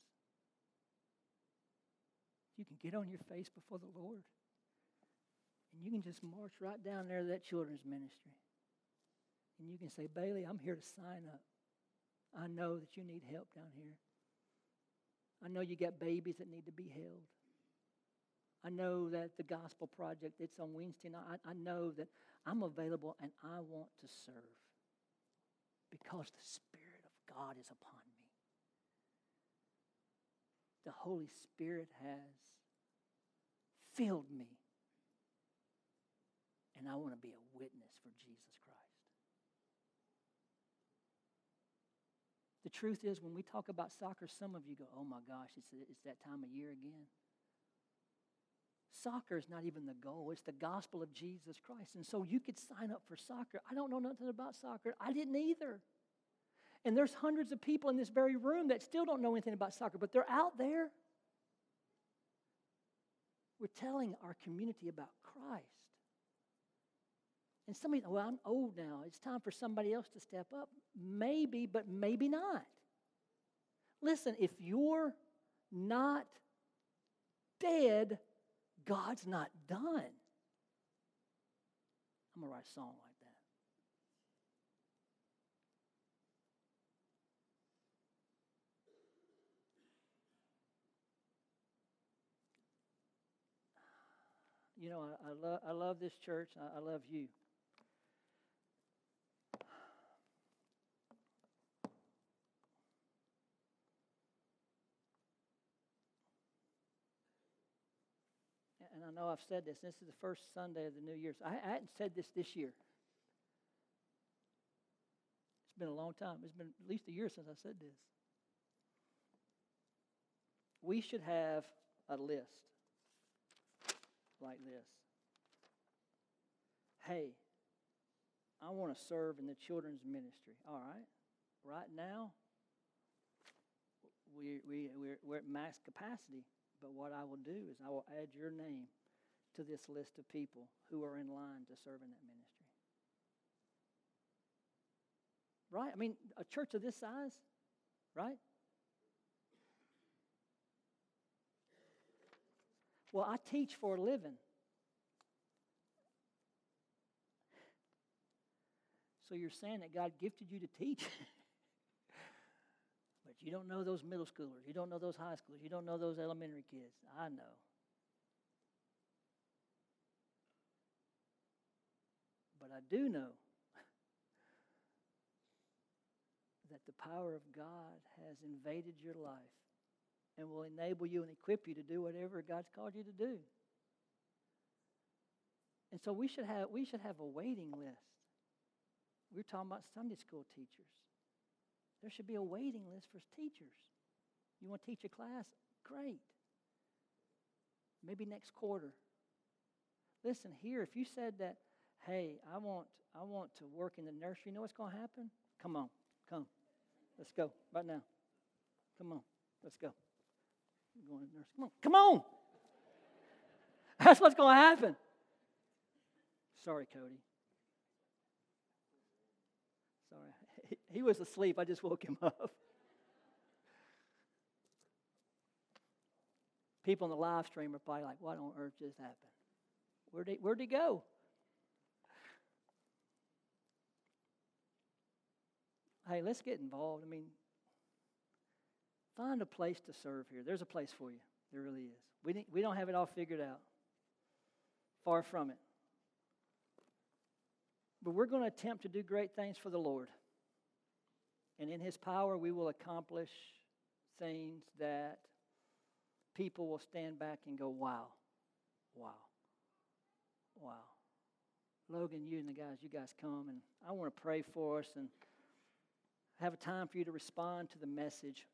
you can get on your face before the Lord and you can just march right down there to that children's ministry. And you can say, Bailey, I'm here to sign up. I know that you need help down here. I know you got babies that need to be held. I know that the Gospel Project, it's on Wednesday night. I, I know that I'm available and I want to serve because the Spirit of God is upon me. The Holy Spirit has filled me. And I want to be a witness for Jesus Christ. The truth is, when we talk about soccer, some of you go, oh my gosh, it's, it's that time of year again. Soccer is not even the goal. It's the gospel of Jesus Christ. And so you could sign up for soccer. I don't know nothing about soccer. I didn't either. And there's hundreds of people in this very room that still don't know anything about soccer, but they're out there. We're telling our community about Christ. And somebody, well, I'm old now. It's time for somebody else to step up. Maybe, but maybe not. Listen, if you're not dead, God's not done. I'm going to write a song like that. You know, I, I, love, I love this church. I, I love you. And I know I've said this. This is the first Sunday of the new year. So I, I hadn't said this this year. It's been a long time. It's been at least a year since I said this. We should have a list like this. Hey, I want to serve in the children's ministry. All right. Right now, we, we, we're, we're at max capacity. But what I will do is I will add your name to this list of people who are in line to serve in that ministry. Right? I mean, a church of this size, right? Well, I teach for a living. So you're saying that God gifted you to teach? But you don't know those middle schoolers. You don't know those high schoolers. You don't know those elementary kids. I know. But I do know that the power of God has invaded your life and will enable you and equip you to do whatever God's called you to do. And so we should have we should have a waiting list. We're talking about Sunday school teachers. There should be a waiting list for teachers. You want to teach a class? Great. Maybe next quarter. Listen, here, if you said that, hey, I want I want to work in the nursery, you know what's going to happen? Come on, come. Let's go right now. Come on, let's go. You're going to the nursery. Come on, come on. That's what's going to happen. Sorry, Cody. Sorry. He was asleep. I just woke him up. People on the live stream are probably like, what on earth just happened? Where'd he, where'd he go? Hey, let's get involved. I mean, find a place to serve here. There's a place for you. There really is. We, didn't, we don't have it all figured out. Far from it. But we're going to attempt to do great things for the Lord. And in His power, we will accomplish things that people will stand back and go, wow, wow, wow. Logan, you and the guys, you guys come, and I want to pray for us and have a time for you to respond to the message.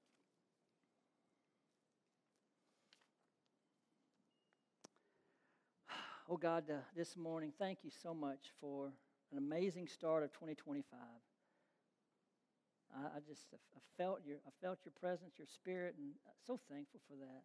Oh, God, uh, this morning, thank you so much for an amazing start of twenty twenty-five. I, I just I felt your I felt your presence, your spirit, and I'm so thankful for that.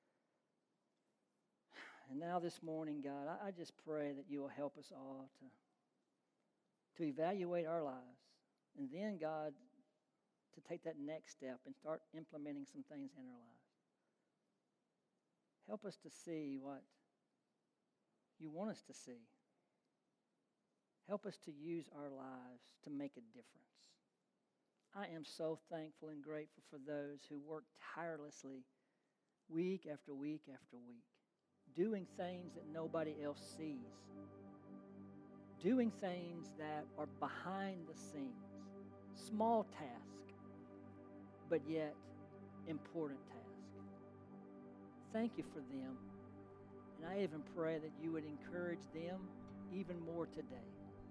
And now this morning, God, I, I just pray that you will help us all to, to evaluate our lives. And then, God, to take that next step and start implementing some things in our lives. Help us to see what you want us to see. Help us to use our lives to make a difference. I am so thankful and grateful for those who work tirelessly week after week after week, doing things that nobody else sees, doing things that are behind the scenes, small task, but yet important task. Thank you for them. And I even pray that you would encourage them even more today.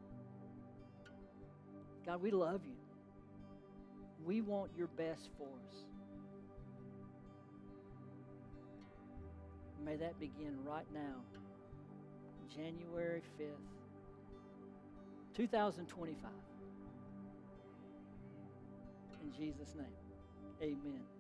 God, we love you. We want your best for us. May that begin right now, January fifth, two thousand twenty-five. In Jesus' name, amen.